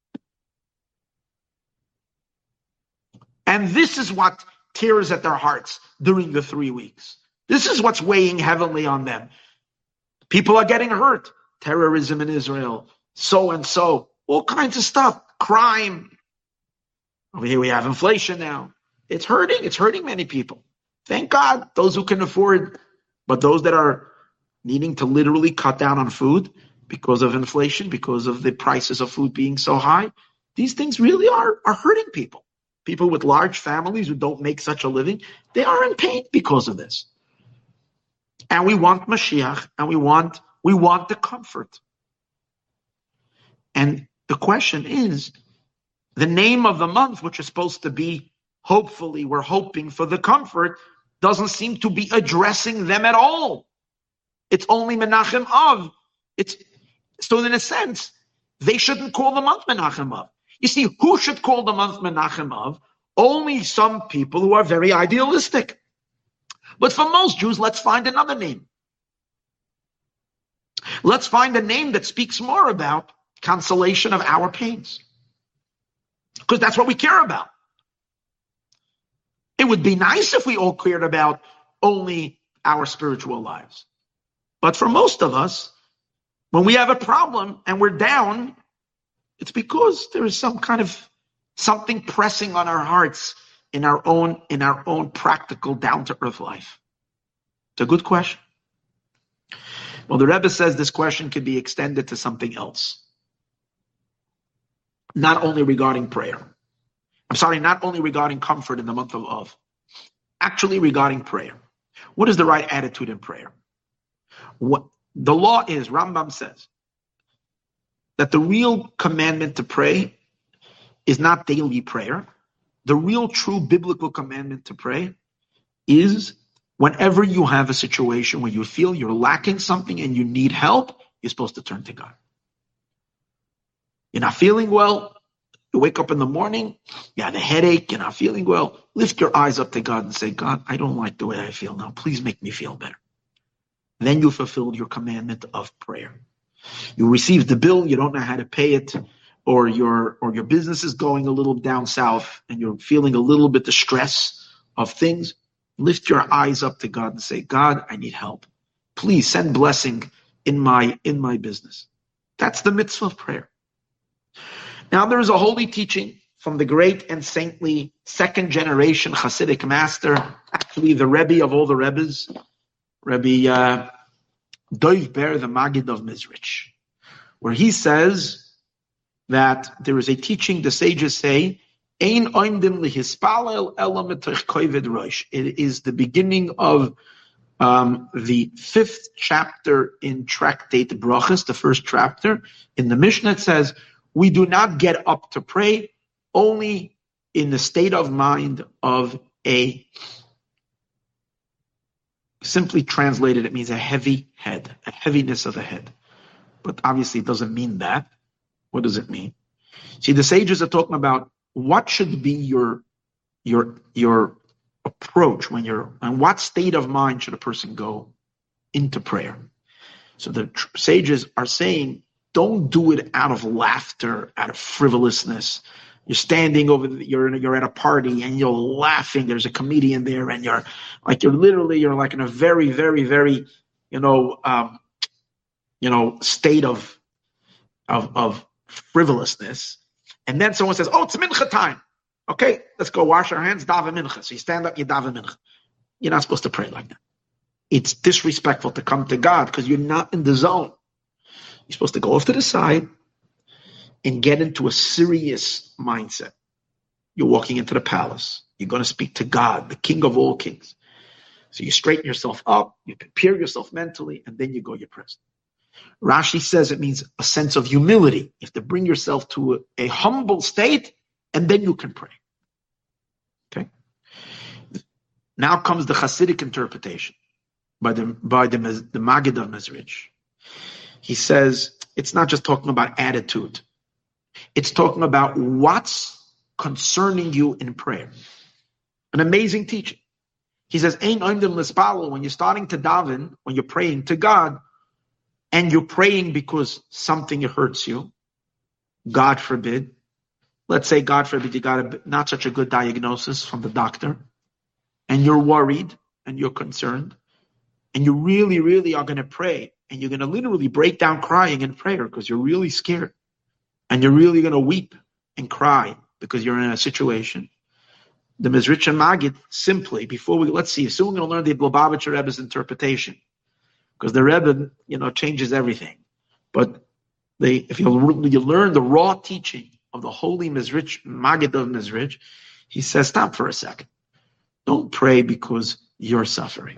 And this is what tears at their hearts during the 3 weeks. This is what's weighing heavily on them. People are getting hurt. Terrorism in Israel, so and so, all kinds of stuff. Crime. Over here we have inflation now. It's hurting many people. Thank God, those who can afford, but those that are needing to literally cut down on food because of inflation, because of the prices of food being so high, these things really are hurting people. People with large families who don't make such a living, they are in pain because of this. And we want Mashiach, and we want the comfort. And the question is, the name of the month, which is supposed to be, hopefully, we're hoping for the comfort, doesn't seem to be addressing them at all. It's only Menachem Av. So in a sense, they shouldn't call the month Menachem Av. You see, who should call the month Menachem Av? Only some people who are very idealistic. But for most Jews, let's find another name. Let's find a name that speaks more about consolation of our pains. Because that's what we care about. It would be nice if we all cared about only our spiritual lives. But for most of us, when we have a problem and we're down, it's because there is some kind of something pressing on our hearts in our own practical, down-to-earth life. It's a good question. Well, the Rebbe says this question could be extended to something else. Not only regarding prayer. Not only regarding comfort in the month of Av. Actually regarding prayer. What is the right attitude in prayer? What the law is, Rambam says, that the real commandment to pray is not daily prayer. The real true biblical commandment to pray is whenever you have a situation where you feel you're lacking something and you need help, you're supposed to turn to God. You're not feeling well, you wake up in the morning, you have a headache, you're not feeling well, lift your eyes up to God and say, God, I don't like the way I feel now. Please make me feel better. Then you fulfilled your commandment of prayer. You received the bill, you don't know how to pay it, or your business is going a little down south and you're feeling a little bit the stress of things. Lift your eyes up to God and say, God, I need help. Please send blessing in my business. That's the mitzvah of prayer. Now there is a holy teaching from the great and saintly second generation Hasidic master, actually the Rebbe of all the Rebbes, Rebbe Dov Ber, the Maggid of Mizrich, where he says that there is a teaching, the sages say, Ein oimdim lihispalel ela metoch kovid rosh. It is the beginning of the 5th chapter in Tractate Brachas, the 1st chapter. In the Mishnah it says, we do not get up to pray only in the state of mind of a, simply translated, it means a heavy head, a heaviness of the head. But obviously it doesn't mean that. What does it mean? See, the sages are talking about what should be your approach when and what state of mind should a person go into prayer. So the sages are saying, don't do it out of laughter, out of frivolousness. You're standing you're at a party and you're laughing. There's a comedian there, and you're like in a very, very, very, state of frivolousness. And then someone says, "Oh, it's mincha time. Okay, let's go wash our hands, daven mincha." So you stand up, you daven mincha. You're not supposed to pray like that. It's disrespectful to come to God because you're not in the zone. You're supposed to go off to the side and get into a serious mindset. You're walking into the palace. You're going to speak to God, the King of all kings. So you straighten yourself up, you prepare yourself mentally, and then you go your present. Rashi says it means a sense of humility. You have to bring yourself to a humble state, and then you can pray. Okay. Now comes the Hasidic interpretation by the Maggid of Mezrich. He says it's not just talking about attitude. It's talking about what's concerning you in prayer. An amazing teaching. He says, Ein oimdim lispalo, when you're starting to daven, when you're praying to God, and you're praying because something hurts you, God forbid. Let's say, God forbid, you got not such a good diagnosis from the doctor, and you're worried, and you're concerned, and you really, really are going to pray, and you're going to literally break down crying in prayer because you're really scared, and you're really going to weep and cry because you're in a situation. The Mezrich and Maggid simply, let's see, soon we're going to learn the Lubavitcher Rebbe's interpretation, because the Rebbe, changes everything. But if you learn the raw teaching of the holy Mezrich, Maggid of Mezrich, he says, stop for a second. Don't pray because you're suffering.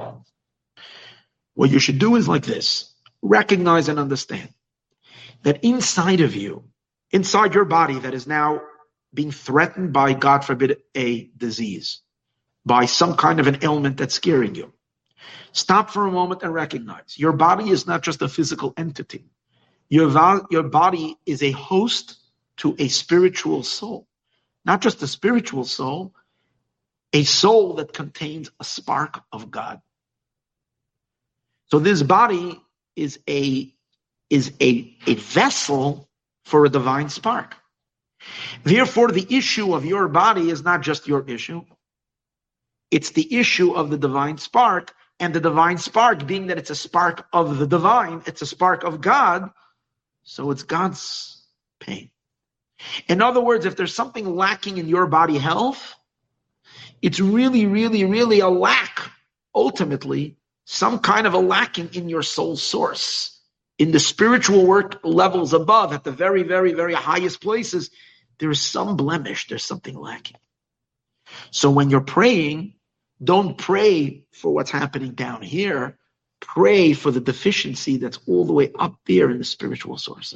What you should do is like this. Recognize and understand that inside of you, inside your body that is now being threatened by, God forbid, a disease, by some kind of an ailment that's scaring you. Stop for a moment and recognize your body is not just a physical entity. Your body is a host to a spiritual soul. Not just a spiritual soul, a soul that contains a spark of God. So this body is a is a vessel for a divine spark. Therefore, the issue of your body is not just your issue. It's the issue of the divine spark, and the divine spark being that it's a spark of the divine, it's a spark of God, so it's God's pain. In other words, if there's something lacking in your body health, it's really, really, really a lack, ultimately, some kind of a lacking in your soul source. In the spiritual work levels above, at the very, very, very highest places, there is some blemish, there's something lacking. So when you're praying, don't pray for what's happening down here. Pray for the deficiency that's all the way up there in the spiritual source.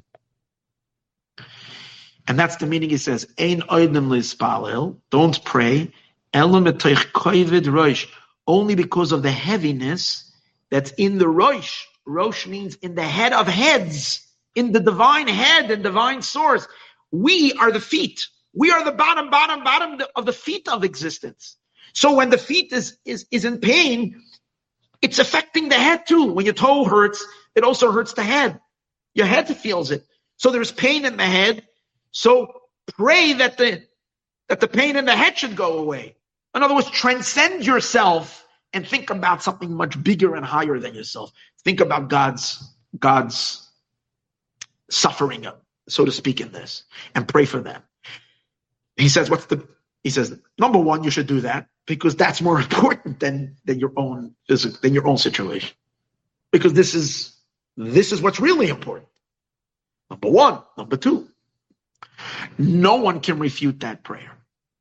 And that's the meaning. He says, Ein oidem lispalel, don't pray, elam etoich kovid rosh, only because of the heaviness that's in the rosh. Rosh means in the head of heads, in the divine head and divine source. We are the feet. We are the bottom of the feet of existence. So when the feet is in pain, it's affecting the head too. When your toe hurts, it also hurts the head. Your head feels it. So there's pain in the head. So pray that the pain in the head should go away. In other words, transcend yourself and think about something much bigger and higher than yourself. Think about God's suffering, so to speak, in this, and pray for them. He says, number one, you should do that because that's more important than your own situation. Because this is what's really important. Number one. Number two, no one can refute that prayer.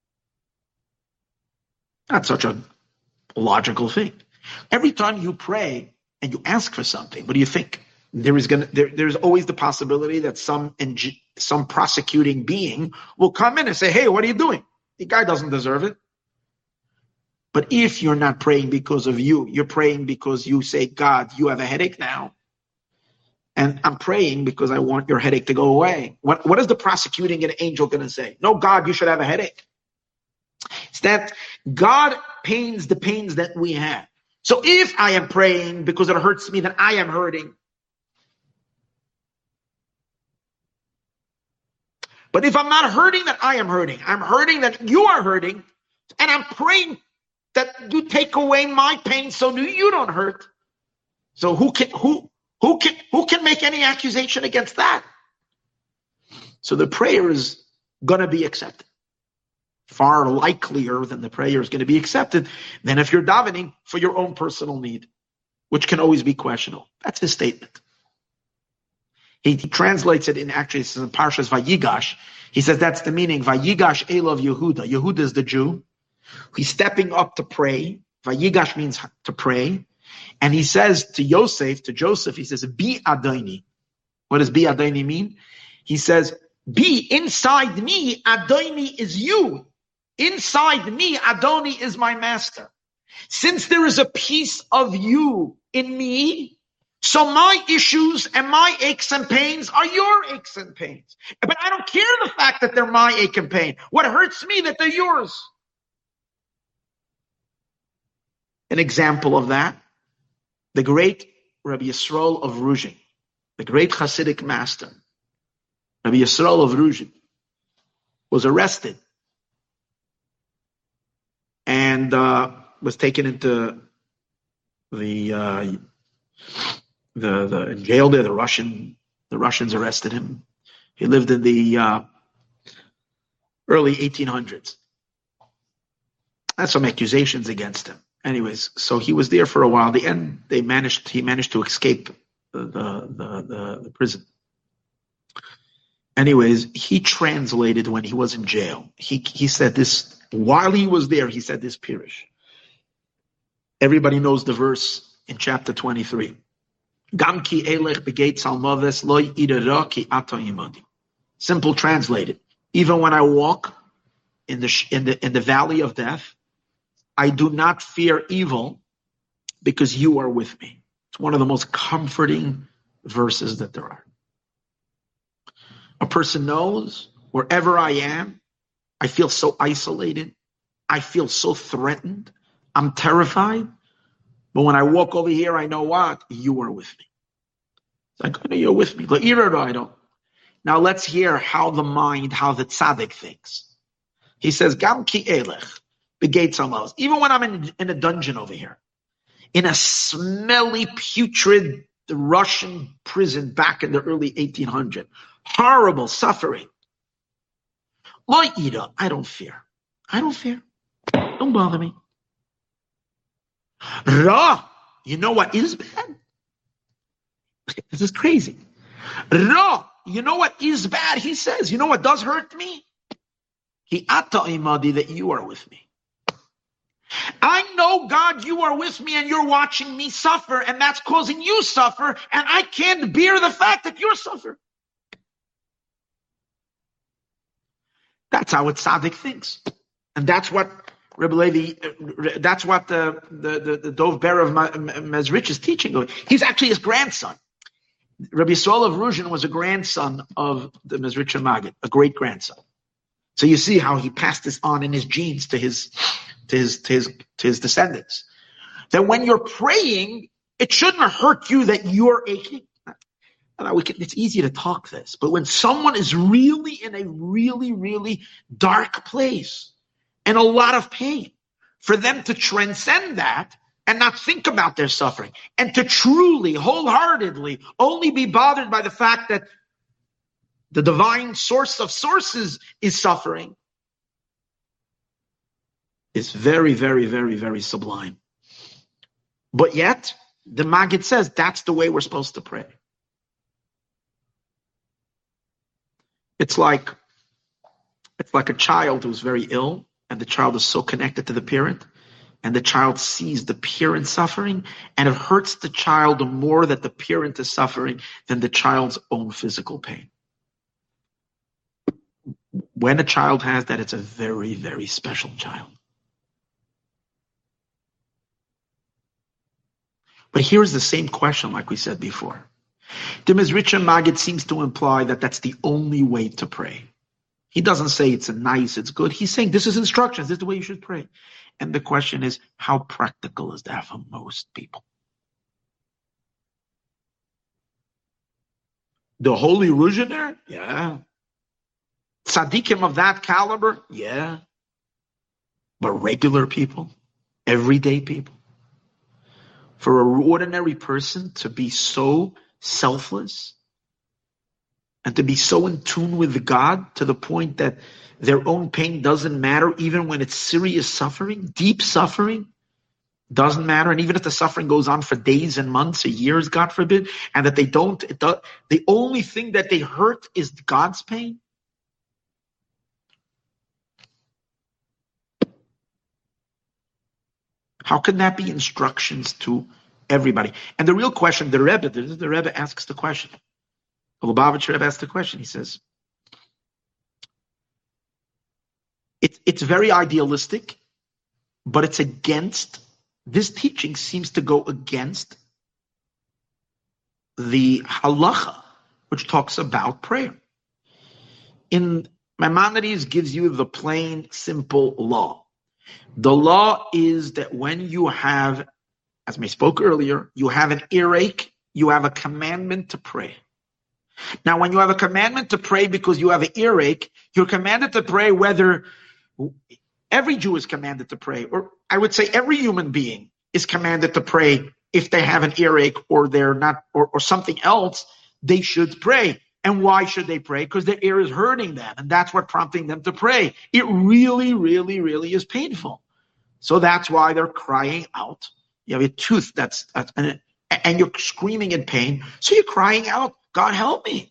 That's such a logical thing. Every time you pray and you ask for something, what do you think? There's always the possibility that some prosecuting being will come in and say, hey, what are you doing? The guy doesn't deserve it. But if you're not praying because of you, you're praying because you say, God, you have a headache now. And I'm praying because I want your headache to go away. What is the prosecuting an angel going to say? No, God, you should have a headache. It's that God pains the pains that we have. So if I am praying because it hurts me, then I am hurting. But if I'm not hurting, then I am hurting. I'm hurting that you are hurting. And I'm praying that you take away my pain so you don't hurt. So who can make any accusation against that? So the prayer is going to be accepted. Far likelier than the prayer is going to be accepted than if you're davening for your own personal need, which can always be questionable. That's his statement. He translates it in Parshas Vayigash. He says that's the meaning. Vayigash Elov Yehuda. Yehuda is the Jew. He's stepping up to pray. Vayigash means to pray. And he says to Joseph, he says, Bi Adoni. What does Bi Adoni mean? He says, Be inside me, Adoni is you. Inside me, Adoni is my master. Since there is a piece of you in me, so my issues and my aches and pains are your aches and pains. But I don't care the fact that they're my ache and pain. What hurts me that they're yours. An example of that, the great Rabbi Yisrael of Ruzhin, the great Hasidic master, Rabbi Yisrael of Ruzhin, was arrested and was taken into the jail there. The Russians arrested him. He lived in the early 1800s. That's some accusations against him. Anyways, so he was there for a while. At the end, he managed to escape the prison. Anyways, he translated when he was in jail. He said this while he was there. He said this pirush. Everybody knows the verse in chapter 23. Gam ki elech begeit salmaves loy idera ki ato imodi. Simple translated. Even when I walk in the valley of death, I do not fear evil because you are with me. It's one of the most comforting verses that there are. A person knows wherever I am, I feel so isolated. I feel so threatened. I'm terrified. But when I walk over here, I know what? You are with me. It's like, oh, you're with me. I don't. Now let's hear how the tzaddik thinks. He says, Gam ki elech, begates amos. Even when I'm in a dungeon over here, in a smelly, putrid Russian prison back in the early 1800s, horrible suffering. Lo ida, I don't fear. I don't fear. Don't bother me. Ra, you know what is bad? This is crazy. Ra, you know what is bad? He says, you know what does hurt me? He ata imadi, that you are with me. I know, God, you are with me and you're watching me suffer, and that's causing you suffer, and I can't bear the fact that you're suffering. That's how a tzaddik thinks. And that's what Rebbe Levi, that's what the Dov Ber of Mezrich is teaching. He's actually his grandson. Rabbi Yisrael of Ruzhin was a grandson of the Mezritcher Maggid, a great grandson. So you see how he passed this on in his genes to his descendants. That when you're praying, it shouldn't hurt you that you're aching. It's easy to talk this, but when someone is really in a really, really dark place and a lot of pain, for them to transcend that and not think about their suffering, and to truly, wholeheartedly only be bothered by the fact that the divine source of sources is suffering, is very, very, very, very sublime. But yet, the Maggid says that's the way we're supposed to pray. It's like a child who's very ill, and the child is so connected to the parent, and the child sees the parent suffering, and it hurts the child more that the parent is suffering than the child's own physical pain. When a child has that, it's a very, very special child. But here's the same question like we said before. The Mezritcher Maggid seems to imply that that's the only way to pray. He doesn't say it's it's good. He's saying this is instructions. This is the way you should pray. And the question is, how practical is that for most people? The holy Ruzhiner? Yeah. Tzaddikim of that caliber? Yeah. But regular people? Everyday people? For an ordinary person to be so selfless and to be so in tune with God to the point that their own pain doesn't matter, even when it's serious suffering, deep suffering doesn't matter, and even if the suffering goes on for days and months or years, God forbid, and that the only thing that they hurt is God's pain. How can that be instructions to everybody? And the real question, the Rebbe asks the question. The Lubavitcher Rebbe asks the question. He says, it's very idealistic, but it's against, this teaching seems to go against the halacha, which talks about prayer. In Maimonides gives you the plain, simple law. The law is that when you have, as we spoke earlier, you have an earache, you have a commandment to pray. Now, when you have a commandment to pray because you have an earache, you're commanded to pray whether every Jew is commanded to pray, or I would say every human being is commanded to pray if they have an earache or they're not, or something else, they should pray. And why should they pray? Because their ear is hurting them, and that's what prompting them to pray. It really, really, really is painful. So that's why they're crying out. You have a tooth and you're screaming in pain, so you're crying out, God help me.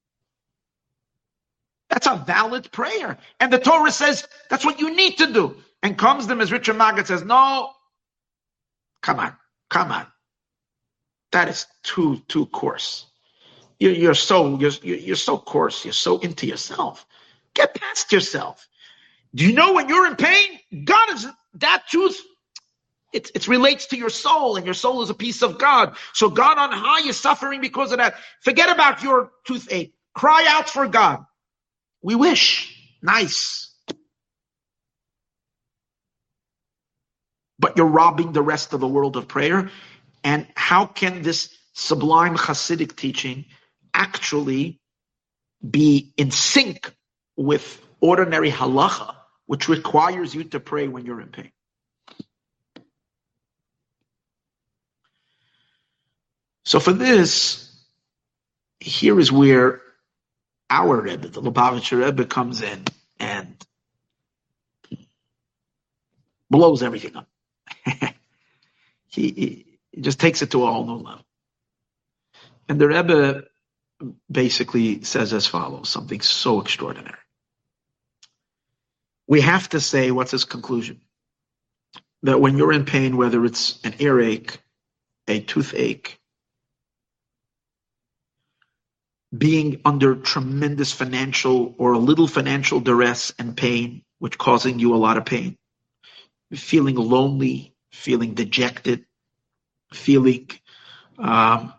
That's a valid prayer. And the Torah says that's what you need to do. And comes the Mezritcher Maggid says, no, come on. That is too coarse. You're so coarse. You're so into yourself. Get past yourself. Do you know when you're in pain? God is that tooth. It relates to your soul, and your soul is a piece of God. So God on high is suffering because of that. Forget about your toothache. Cry out for God. We wish. Nice. But you're robbing the rest of the world of prayer. And how can this sublime Hasidic teaching actually be in sync with ordinary halacha, which requires you to pray when you're in pain? So for this, here is where our Rebbe, the Lubavitcher Rebbe, comes in and blows everything up. he just takes it to a whole new level. And the Rebbe basically says as follows, something so extraordinary. We have to say, what's his conclusion? That when you're in pain, whether it's an earache, a toothache, being under tremendous financial or a little financial duress and pain, which causing you a lot of pain, feeling lonely, feeling dejected, feeling, I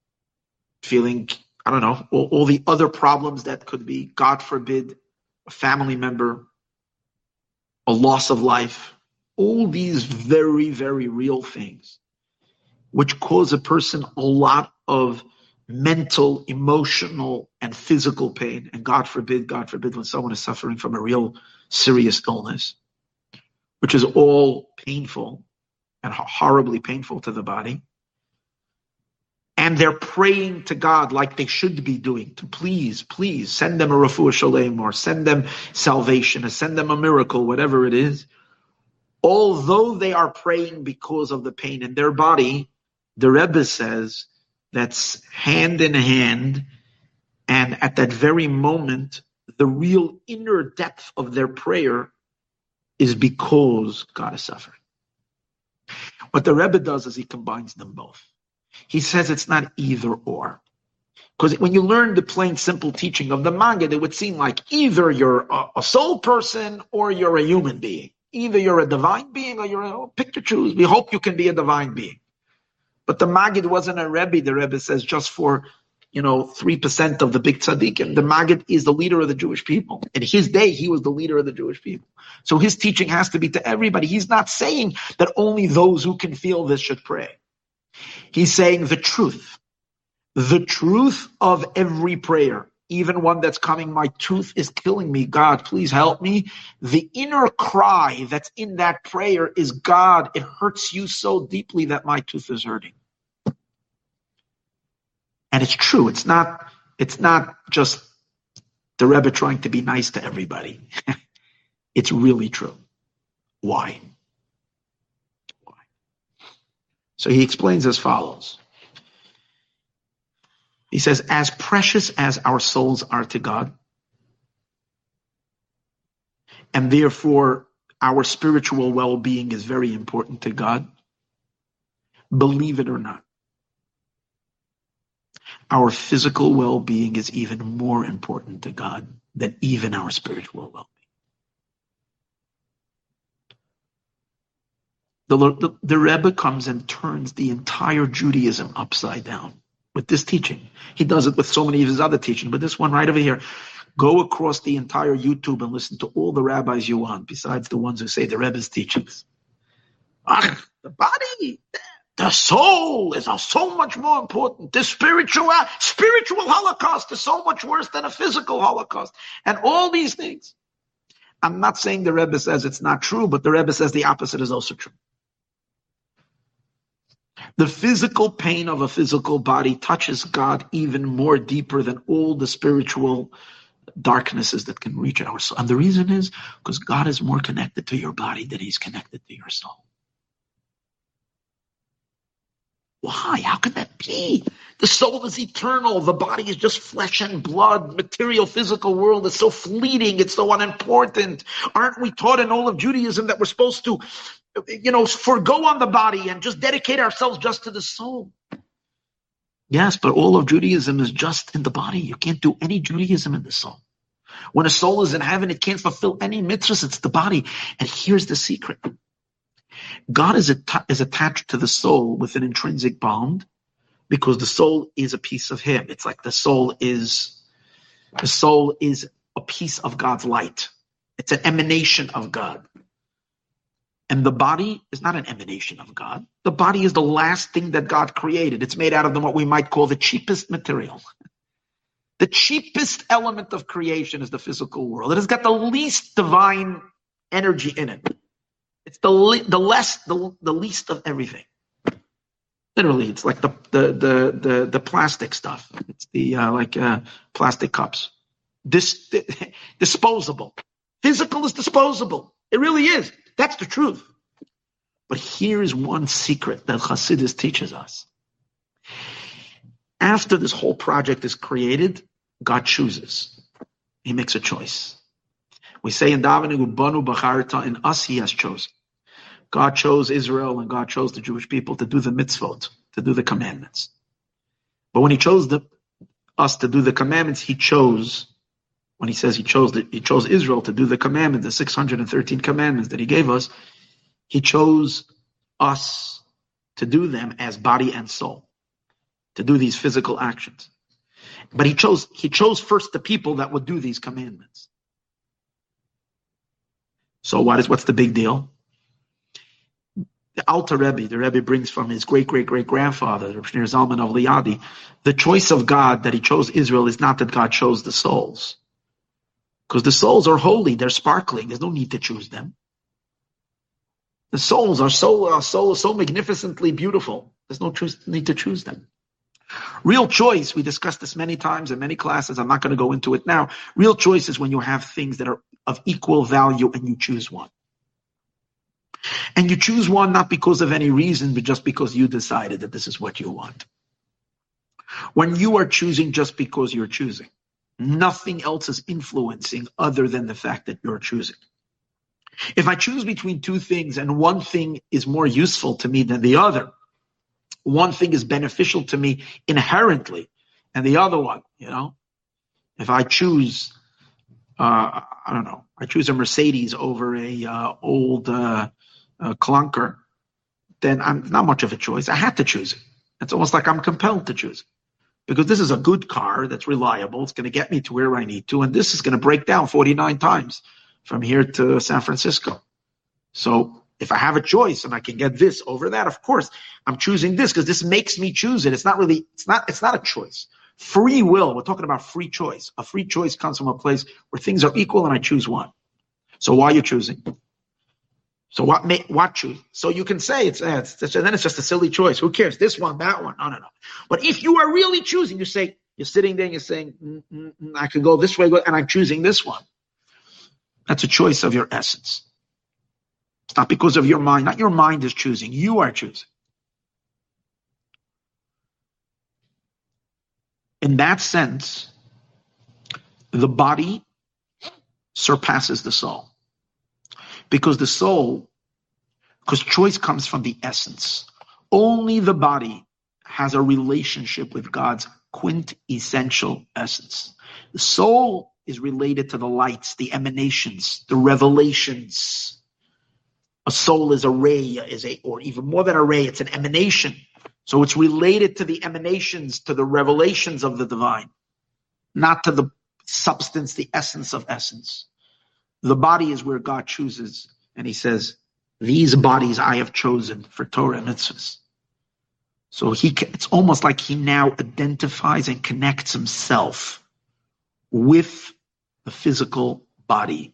don't know, all the other problems that could be, God forbid, a family member, a loss of life, all these very, very real things, which cause a person a lot of mental, emotional, and physical pain. And God forbid, when someone is suffering from a real serious illness, which is all painful and horribly painful to the body. And they're praying to God like they should be doing, to please send them a refuah shalem, or send them salvation, or send them a miracle, whatever it is. Although they are praying because of the pain in their body, the Rebbe says that's hand in hand, and at that very moment, the real inner depth of their prayer is because God is suffering. What the Rebbe does is he combines them both. He says it's not either or. Because when you learn the plain, simple teaching of the Maggid, it would seem like either you're a soul person or you're a human being. Either you're a divine being or you're pick to choose. We hope you can be a divine being. But the Maggid wasn't a Rebbe. The Rebbe says just for 3% of the big tzaddikim, the Maggid is the leader of the Jewish people. In his day, he was the leader of the Jewish people. So his teaching has to be to everybody. He's not saying that only those who can feel this should pray. He's saying the truth of every prayer, even one that's coming, my tooth is killing me, God, please help me. The inner cry that's in that prayer is, God, it hurts you so deeply that my tooth is hurting. And it's true. It's not just the Rebbe trying to be nice to everybody. It's really true. Why? So he explains as follows. He says, as precious as our souls are to God, and therefore our spiritual well-being is very important to God, believe it or not, our physical well-being is even more important to God than even our spiritual well-being. The Rebbe comes and turns the entire Judaism upside down with this teaching. He does it with so many of his other teachings, but this one right over here, go across the entire YouTube and listen to all the rabbis you want, besides the ones who say the Rebbe's teachings. The body, the soul is so much more important. The spiritual Holocaust is so much worse than a physical Holocaust. And all these things. I'm not saying the Rebbe says it's not true, but the Rebbe says the opposite is also true. The physical pain of a physical body touches God even more deeper than all the spiritual darknesses that can reach our soul. And the reason is because God is more connected to your body than he's connected to your soul. Why? How could that be? The soul is eternal. The body is just flesh and blood. Material, physical world is so fleeting. It's so unimportant. Aren't we taught in all of Judaism that we're supposed to, forgo on the body and just dedicate ourselves just to the soul? Yes, but all of Judaism is just in the body. You can't do any Judaism in the soul. When a soul is in heaven, it can't fulfill any mitzvahs. It's the body. And here's the secret. God is attached to the soul with an intrinsic bond because the soul is a piece of him. It's like the soul is a piece of God's light. It's an emanation of God. And the body is not an emanation of God. The body is the last thing that God created. It's made out of what we might call the cheapest material. The cheapest element of creation is the physical world. It has got the least divine energy in it. It's the least of everything. Literally, it's like the plastic stuff. It's the plastic cups. Disposable. Physical is disposable. It really is. That's the truth. But here is one secret that Chassidus teaches us. After this whole project is created, God chooses. He makes a choice. We say in Davening, Ubanu Bacharta, in us He has chosen. God chose Israel and God chose the Jewish people to do the mitzvot, to do the commandments. But when He chose us to do the commandments, He chose, when He says He chose Israel to do the commandments, the 613 commandments that He gave us, He chose us to do them as body and soul, to do these physical actions. But He chose first the people that would do these commandments. So what's the big deal? The Alter Rebbe, the Rebbe brings from his great-great-great-grandfather, Reb Shneur Zalman of Liadi, the choice of God that He chose Israel is not that God chose the souls. Because the souls are holy, they're sparkling, there's no need to choose them. The souls are so magnificently beautiful, there's no need to choose them. Real choice, we discussed this many times in many classes, I'm not going to go into it now. Real choice is when you have things that are of equal value and you choose one. And you choose one not because of any reason, but just because you decided that this is what you want. When you are choosing just because you're choosing, nothing else is influencing other than the fact that you're choosing. If I choose between two things and one thing is more useful to me than the other, one thing is beneficial to me inherently, and the other one, if I choose, I choose a Mercedes over a old clunker, then I'm not much of a choice. I had to choose it. It's almost like I'm compelled to choose it. Because this is a good car that's reliable. It's going to get me to where I need to. And this is going to break down 49 times from here to San Francisco. So if I have a choice and I can get this over that, of course, I'm choosing this because this makes me choose it. It's not a choice. Free will, we're talking about free choice. A free choice comes from a place where things are equal and I choose one. So why are you choosing? So what choose? So you can say then it's just a silly choice. Who cares? This one, that one. No. But if you are really choosing, you're sitting there and you're saying, I could go this way, and I'm choosing this one. That's a choice of your essence. It's not because of your mind. Not your mind is choosing. You are choosing. In that sense, the body surpasses the soul. Because choice comes from the essence. Only the body has a relationship with God's quintessential essence. The soul is related to the lights, the emanations, the revelations. A soul is a ray, or even more than a ray, it's an emanation. So it's related to the emanations, to the revelations of the divine, not to the substance, the essence of essence. The body is where God chooses, and He says, these bodies I have chosen for Torah and mitzvahs. So it's almost like He now identifies and connects Himself with the physical body.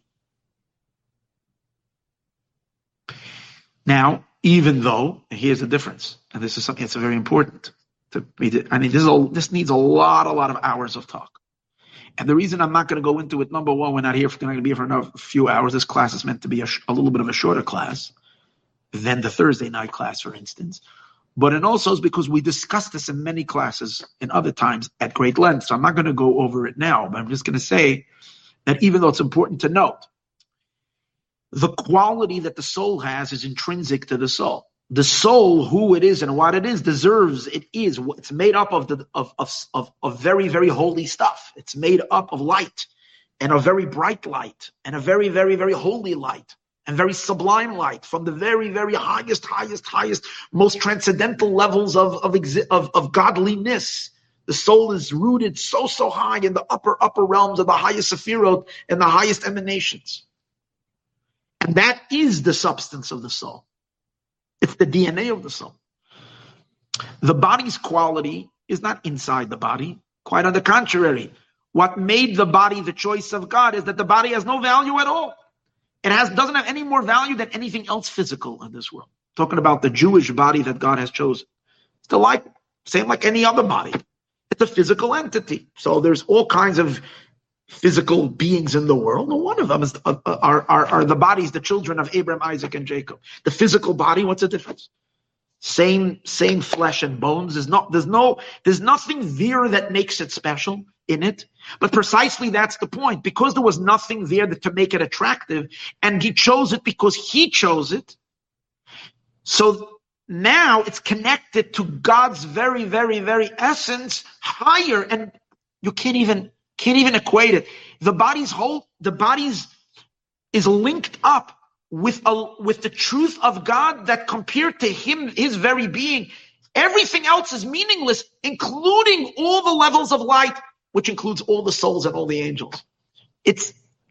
Now, even though, and here's the difference, and this is something that's very important to me. This needs a lot of hours of talk. And the reason I'm not going to go into it, number one, we're not going to be here for another few hours. This class is meant to be a little bit of a shorter class than the Thursday night class, for instance. But it also is because we discussed this in many classes in other times at great length. So I'm not going to go over it now, but I'm just going to say that even though it's important to note, the quality that the soul has is intrinsic to the soul. The soul, who it is and what it is, deserves, it's made up of very, very holy stuff. It's made up of light, and a very bright light, and a very, very, very holy light, and very sublime light from the very, very highest, most transcendental levels of godliness. The soul is rooted so high in the upper realms of the highest sephirot and the highest emanations. And that is the substance of the soul. It's the DNA of the soul. The body's quality is not inside the body. Quite on the contrary. What made the body the choice of God is that the body has no value at all. It doesn't have any more value than anything else physical in this world. Talking about the Jewish body that God has chosen. It's same like any other body. It's a physical entity. So there's all kinds of physical beings in the world. And one of them are the bodies, the children of Abraham, Isaac, and Jacob. The physical body, what's the difference? Same flesh and bones. There's nothing there that makes it special in it. But precisely that's the point. Because there was nothing there to make it attractive, and he chose it because he chose it. So now it's connected to God's very, very, very essence, higher, and you can't even equate it. The body's is linked up with the truth of God that compared to him, his very being, everything else is meaningless, including all the levels of light, which includes all the souls and all the angels. It's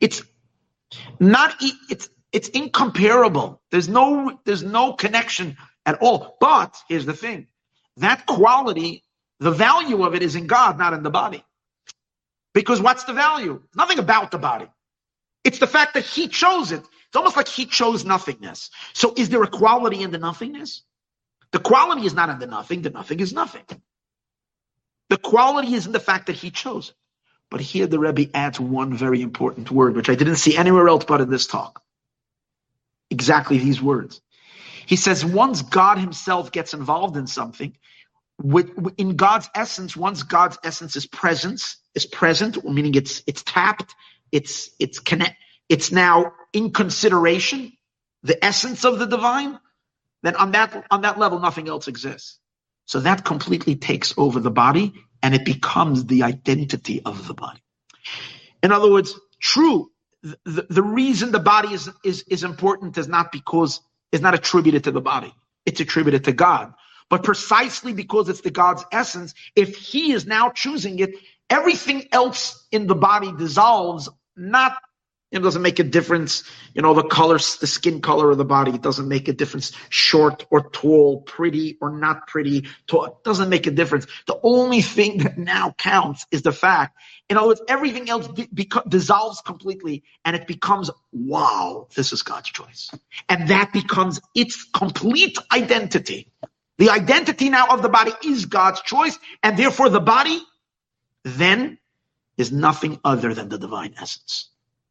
incomparable. There's no connection at all. But here's the thing. That quality, the value of it is in God, not in the body. Because what's the value? Nothing about the body. It's the fact that he chose it. It's almost like he chose nothingness. So is there a quality in the nothingness? The quality is not in the nothing. The nothing is nothing. The quality is in the fact that he chose it. But here the Rebbe adds one very important word, which I didn't see anywhere else but in this talk. Exactly these words. He says once God himself gets involved in something, in God's essence, once God's essence is present, meaning it's tapped, it's now in consideration, the essence of the divine, then on that level, nothing else exists. So that completely takes over the body, and it becomes the identity of the body. In other words, true, the reason the body is important is not attributed to the body. It's attributed to God. But precisely because it's the God's essence, if he is now choosing it, everything else in the body dissolves. It doesn't make a difference, the color, the skin color of the body. It doesn't make a difference, short or tall, pretty or not pretty. It doesn't make a difference. The only thing that now counts is the fact. In other words, everything else dissolves completely, and it becomes, wow, this is God's choice. And that becomes its complete identity. The identity now of the body is God's choice, and therefore the body then is nothing other than the divine essence.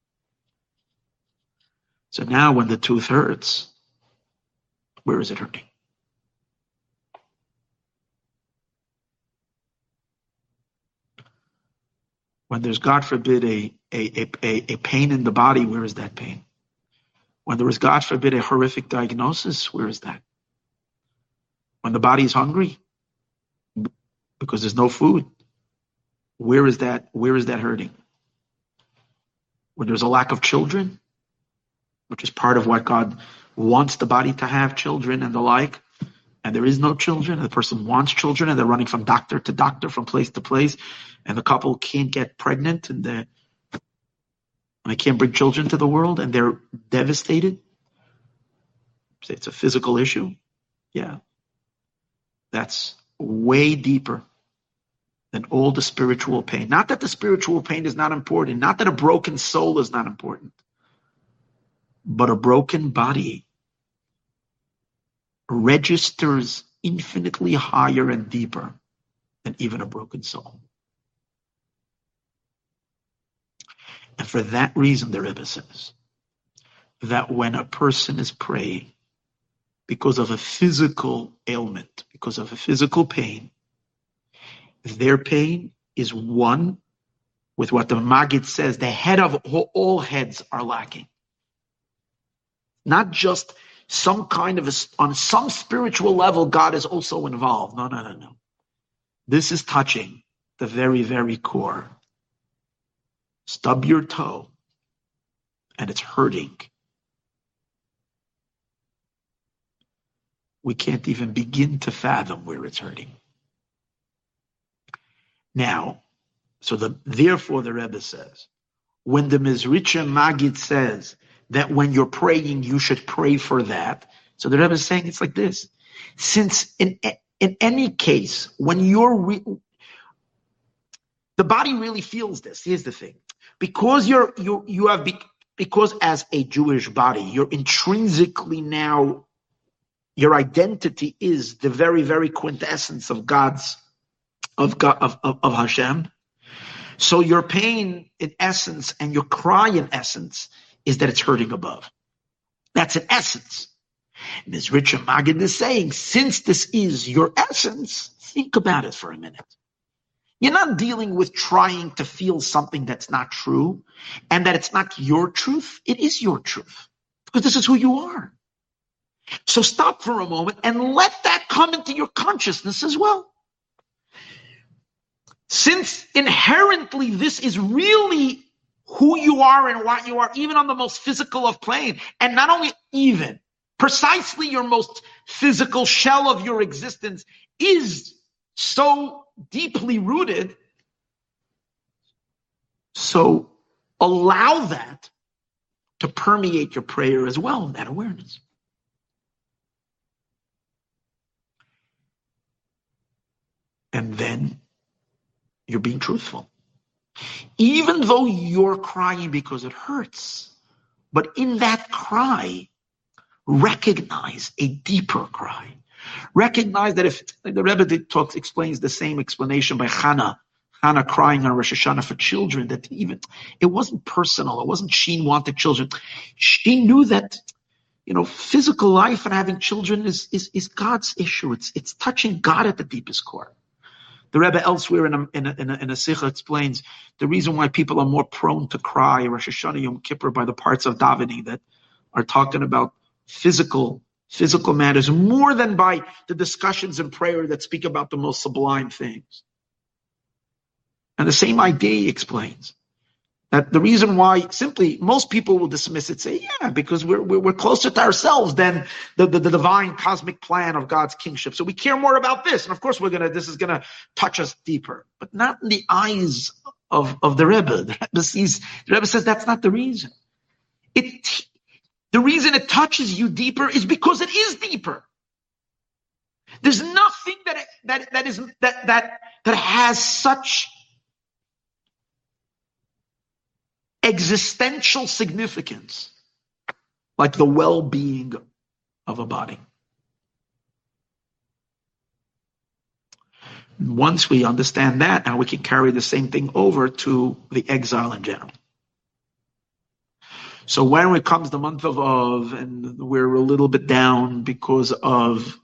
So now when the tooth hurts, where is it hurting? When there's, God forbid, a pain in the body, where is that pain? When there is, God forbid, a horrific diagnosis, where is that? When the body is hungry because there's no food, where is that hurting? When there's a lack of children, which is part of what God wants the body to have, children and the like, and there is no children, and the person wants children, and they're running from doctor to doctor, from place to place, and the couple can't get pregnant, and they can't bring children to the world, and they're devastated. Say it's a physical issue. Yeah. That's way deeper than all the spiritual pain. Not that the spiritual pain is not important, not that a broken soul is not important, but a broken body registers infinitely higher and deeper than even a broken soul. And for that reason, the Rebbe says that when a person is praying because of a physical ailment, because of a physical pain, their pain is one with what the Maggid says, the head of all heads are lacking. Not just some kind of, on some spiritual level, God is also involved. No. This is touching the very, very core. Stub your toe, and it's hurting. We can't even begin to fathom where it's hurting. Now, therefore the Rebbe says, when the Mizritcha Maggid says that when you're praying, you should pray for that. So the Rebbe is saying it's like this. Since in any case, when the body really feels this, here's the thing. Because because as a Jewish body, you're intrinsically now, your identity is the very, very quintessence of Hashem. So your pain in essence and your cry in essence is that it's hurting above. That's an essence. Ms. Richard Magid is saying, since this is your essence, think about it for a minute. You're not dealing with trying to feel something that's not true and that it's not your truth. It is your truth because this is who you are. So stop for a moment and let that come into your consciousness as well. Since inherently this is really who you are and what you are, even on the most physical of plane, and not only even, precisely your most physical shell of your existence is so deeply rooted, so allow that to permeate your prayer as well, that awareness. And then you're being truthful. Even though you're crying because it hurts, but in that cry, recognize a deeper cry. Recognize that if the Rebbe explains the same explanation by Hannah crying on Rosh Hashanah for children, that even it wasn't personal. It wasn't she wanted children. She knew that physical life and having children is God's issue. It's touching God at the deepest core. The Rebbe elsewhere in a Sikha explains the reason why people are more prone to cry Rosh Hashanah Yom Kippur by the parts of davening that are talking about physical matters more than by the discussions in prayer that speak about the most sublime things. And the same idea he explains that the reason why simply most people will dismiss it, say, yeah, because we're closer to ourselves than the divine cosmic plan of God's kingship. So we care more about this. And of course this is gonna touch us deeper, but not in the eyes of the Rebbe. The Rebbe says that's not the reason. The reason it touches you deeper is because it is deeper. There's nothing that has such existential significance like the well-being of a body. Once we understand that, now we can carry the same thing over to the exile in general. So when it comes the month of Av, and we're a little bit down because of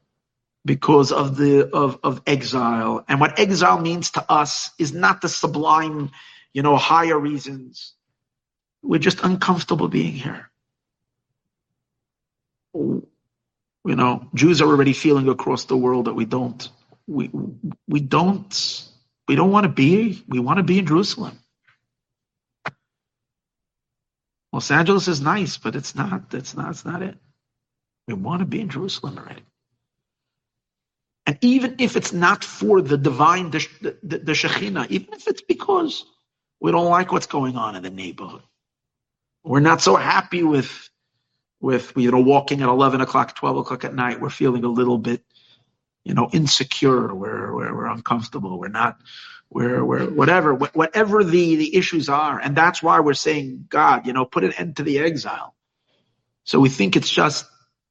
exile, and what exile means to us is not the sublime, higher reasons. We're just uncomfortable being here. Jews are already feeling across the world that we don't want to be. We want to be in Jerusalem. Los Angeles is nice, but it's not it. We want to be in Jerusalem already. And even if it's not for the divine, the Shekhinah, even if it's because we don't like what's going on in the neighborhood, we're not so happy with walking at 11 o'clock, 12 o'clock at night, we're feeling a little bit, insecure, we're uncomfortable, we're whatever the issues are. And that's why we're saying, God, put an end to the exile. So we think it's just,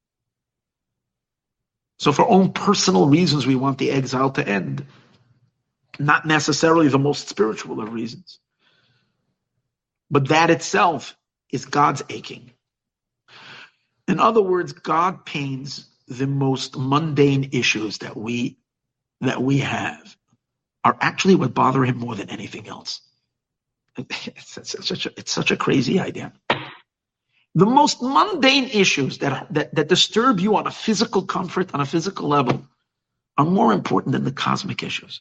so for own personal reasons, we want the exile to end. Not necessarily the most spiritual of reasons. But that itself is God's aching. In other words, God pains the most mundane issues that we have are actually what bother him more than anything else. It's such a crazy idea. The most mundane issues that disturb you on a physical comfort, on a physical level, are more important than the cosmic issues.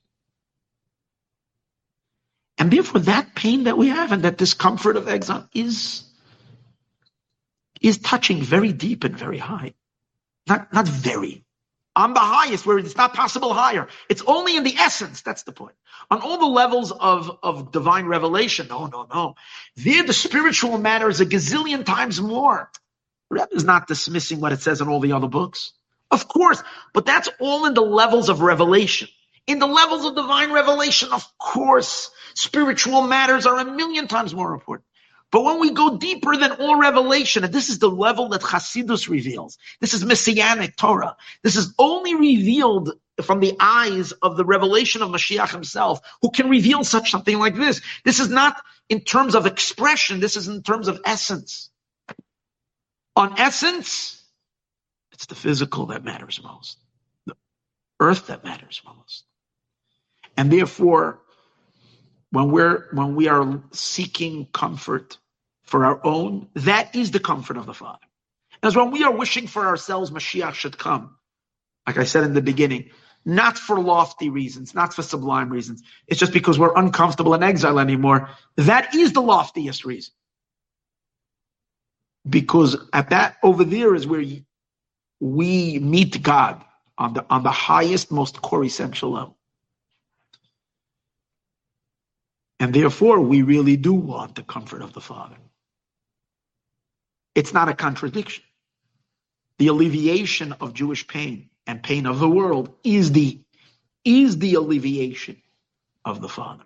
And therefore, that pain that we have and that discomfort of exile is touching very deep and very high. Not very, On the highest, where it's not possible higher. It's only in the essence. That's the point. On all the levels of divine revelation, no. There, the spiritual matter is a gazillion times more. Rebbe is not dismissing what it says in all the other books. Of course, but that's all in the levels of revelation. In the levels of divine revelation, of course, spiritual matters are a million times more important. But when we go deeper than all revelation, and this is the level that Hasidus reveals, this is Messianic Torah, this is only revealed from the eyes of the revelation of Mashiach himself, who can reveal such something like this. This is not in terms of expression, this is in terms of essence. On essence, it's the physical that matters most, the earth that matters most. And therefore, when we are seeking comfort for our own, that is the comfort of the Father. As when we are wishing for ourselves, Mashiach should come, like I said in the beginning, not for lofty reasons, not for sublime reasons. It's just because we're uncomfortable in exile anymore. That is the loftiest reason. Because at that over there is where we meet God on the highest, most core essential level. And therefore, we really do want the comfort of the Father. It's not a contradiction. The alleviation of Jewish pain and pain of the world is the alleviation of the Father.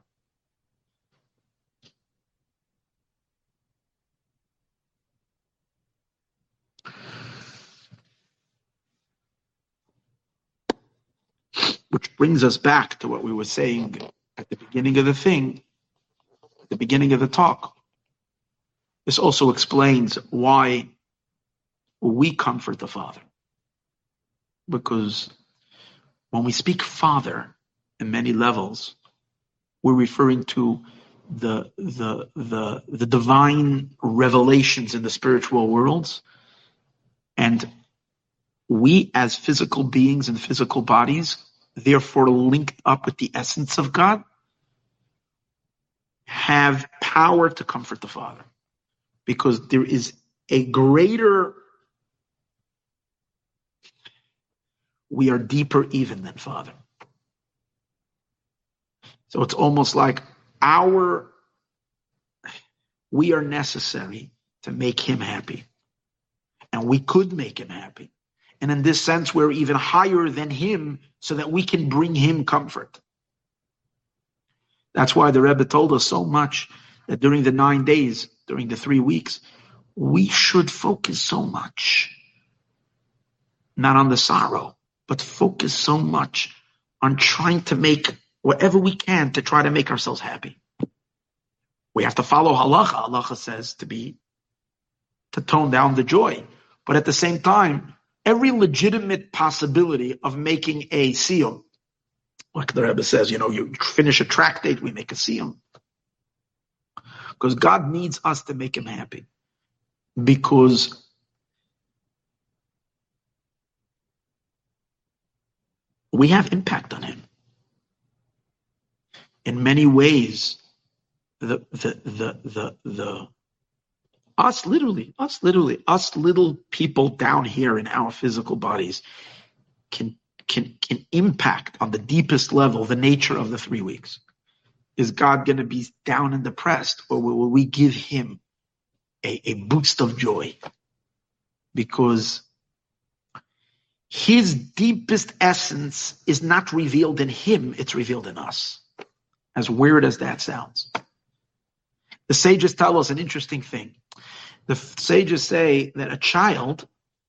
Which brings us back to what we were saying at the beginning of the thing, at the beginning of the talk. This also explains why we comfort the Father. Because when we speak Father in many levels, we're referring to the divine revelations in the spiritual worlds. And we as physical beings and physical bodies, therefore linked up with the essence of God, have power to comfort the Father. Because there is a greater, we are deeper even than Father. So it's almost like we are necessary to make him happy. And we could make him happy. And in this sense, we're even higher than him so that we can bring him comfort. That's why the Rebbe told us so much that during the 9 days, during the 3 weeks, we should focus so much, not on the sorrow, but focus so much on trying to make whatever we can to try to make ourselves happy. We have to follow halacha. Halacha says to tone down the joy. But at the same time, every legitimate possibility of making a siyum, like the Rebbe says, you finish a tractate, we make a siyum. Because God needs us to make him happy. Because we have impact on him. In many ways, us little people down here in our physical bodies can impact on the deepest level the nature of the 3 weeks. Is God going to be down and depressed, or will we give him a boost of joy? Because his deepest essence is not revealed in him, it's revealed in us. As weird as that sounds. The sages tell us an interesting thing. The sages say that a child,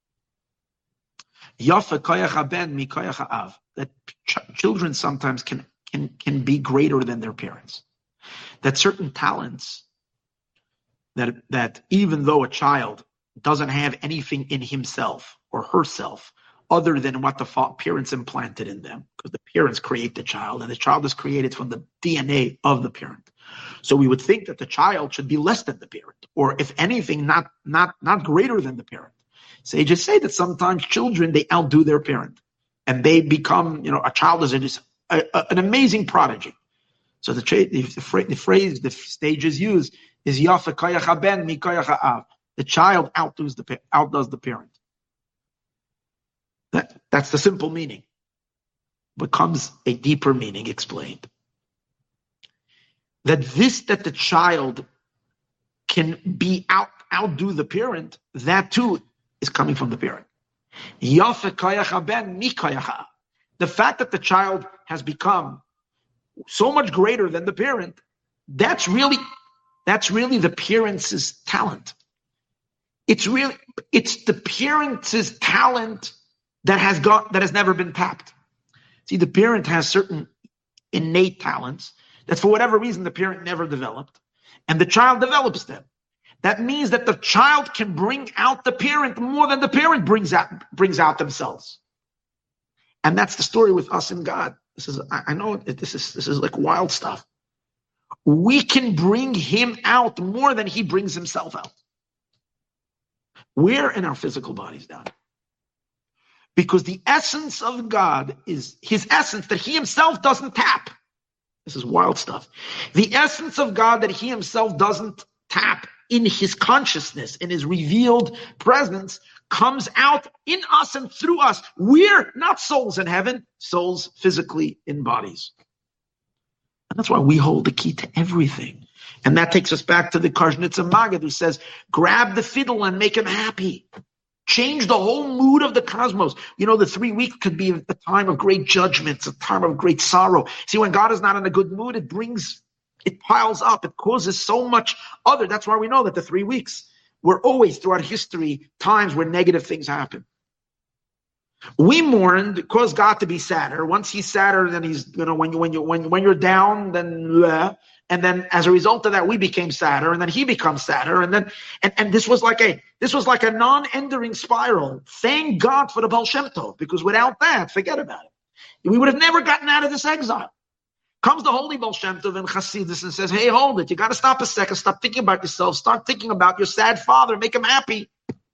that children sometimes can be greater than their parents. That certain talents, that even though a child doesn't have anything in himself or herself other than what the parents implanted in them, because the parents create the child, and the child is created from the DNA of the parent. So we would think that the child should be less than the parent, or if anything, not greater than the parent. Sages say that sometimes children, they outdo their parent, and they become, a child is an amazing prodigy. So the phrase the sages use is Yafa koyach haben mi koyach ha'av. The child outdoes the parent. That's the simple meaning. Becomes a deeper meaning explained. That the child can outdo the parent, that too is coming from the parent. The fact that the child has become so much greater than the parent, that's really the parent's talent. It's the parent's talent that has never been tapped. See, the parent has certain innate talents that for whatever reason the parent never developed, and the child develops them. That means that the child can bring out the parent more than the parent brings out themselves. And that's the story with us and God. I know this is like wild stuff. We can bring him out more than he brings himself out. We're in our physical bodies now. Because the essence of God is his essence that he himself doesn't tap. This is wild stuff. The essence of God that he himself doesn't tap in his consciousness, in his revealed presence, comes out in us and through us. We're not souls in heaven, souls physically in bodies. And that's why we hold the key to everything. And that takes us back to the Koznitzer Maggid, who says, grab the fiddle and make him happy. Change the whole mood of the cosmos. The 3 weeks could be a time of great judgments, a time of great sorrow. See, when God is not in a good mood, it piles up. It causes so much other. That's why we know that the 3 weeks were always throughout history times where negative things happen. We mourned, caused God to be sadder. Once he's sadder, then he's when you're down, then and then as a result of that, we became sadder, and then he becomes sadder, and then and this was like a non-ending spiral. Thank God for the Baal Shem Tov, because without that, forget about it. We would have never gotten out of this exile. Comes the holy Baal Shem Tov in Chassidus and says, hey, hold it. You got to stop a second. Stop thinking about yourself. Start thinking about your sad father. Make him happy.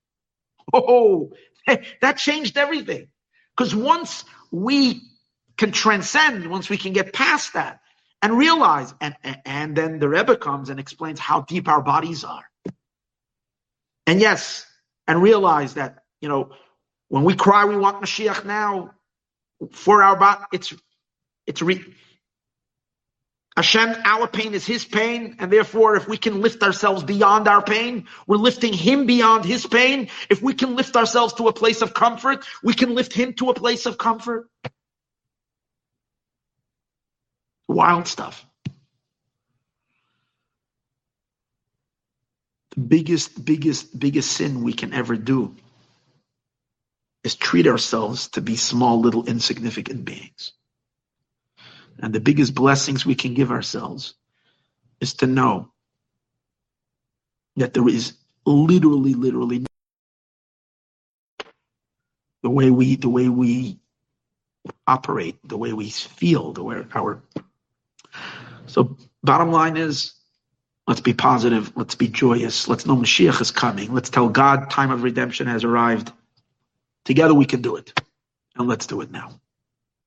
Oh, that changed everything. Because once we can transcend, once we can get past that and realize, and then the Rebbe comes and explains how deep our bodies are. And yes, and realize that, when we cry, we want Mashiach now for our body. Hashem, our pain is his pain, and therefore if we can lift ourselves beyond our pain, we're lifting him beyond his pain. If we can lift ourselves to a place of comfort, we can lift him to a place of comfort. Wild stuff. The biggest sin we can ever do is treat ourselves to be small, little, insignificant beings. And the biggest blessings we can give ourselves is to know that there is literally the way we operate, the way we feel, So bottom line is, let's be positive, let's be joyous, let's know Mashiach is coming, let's tell God time of redemption has arrived. Together we can do it. And let's do it now.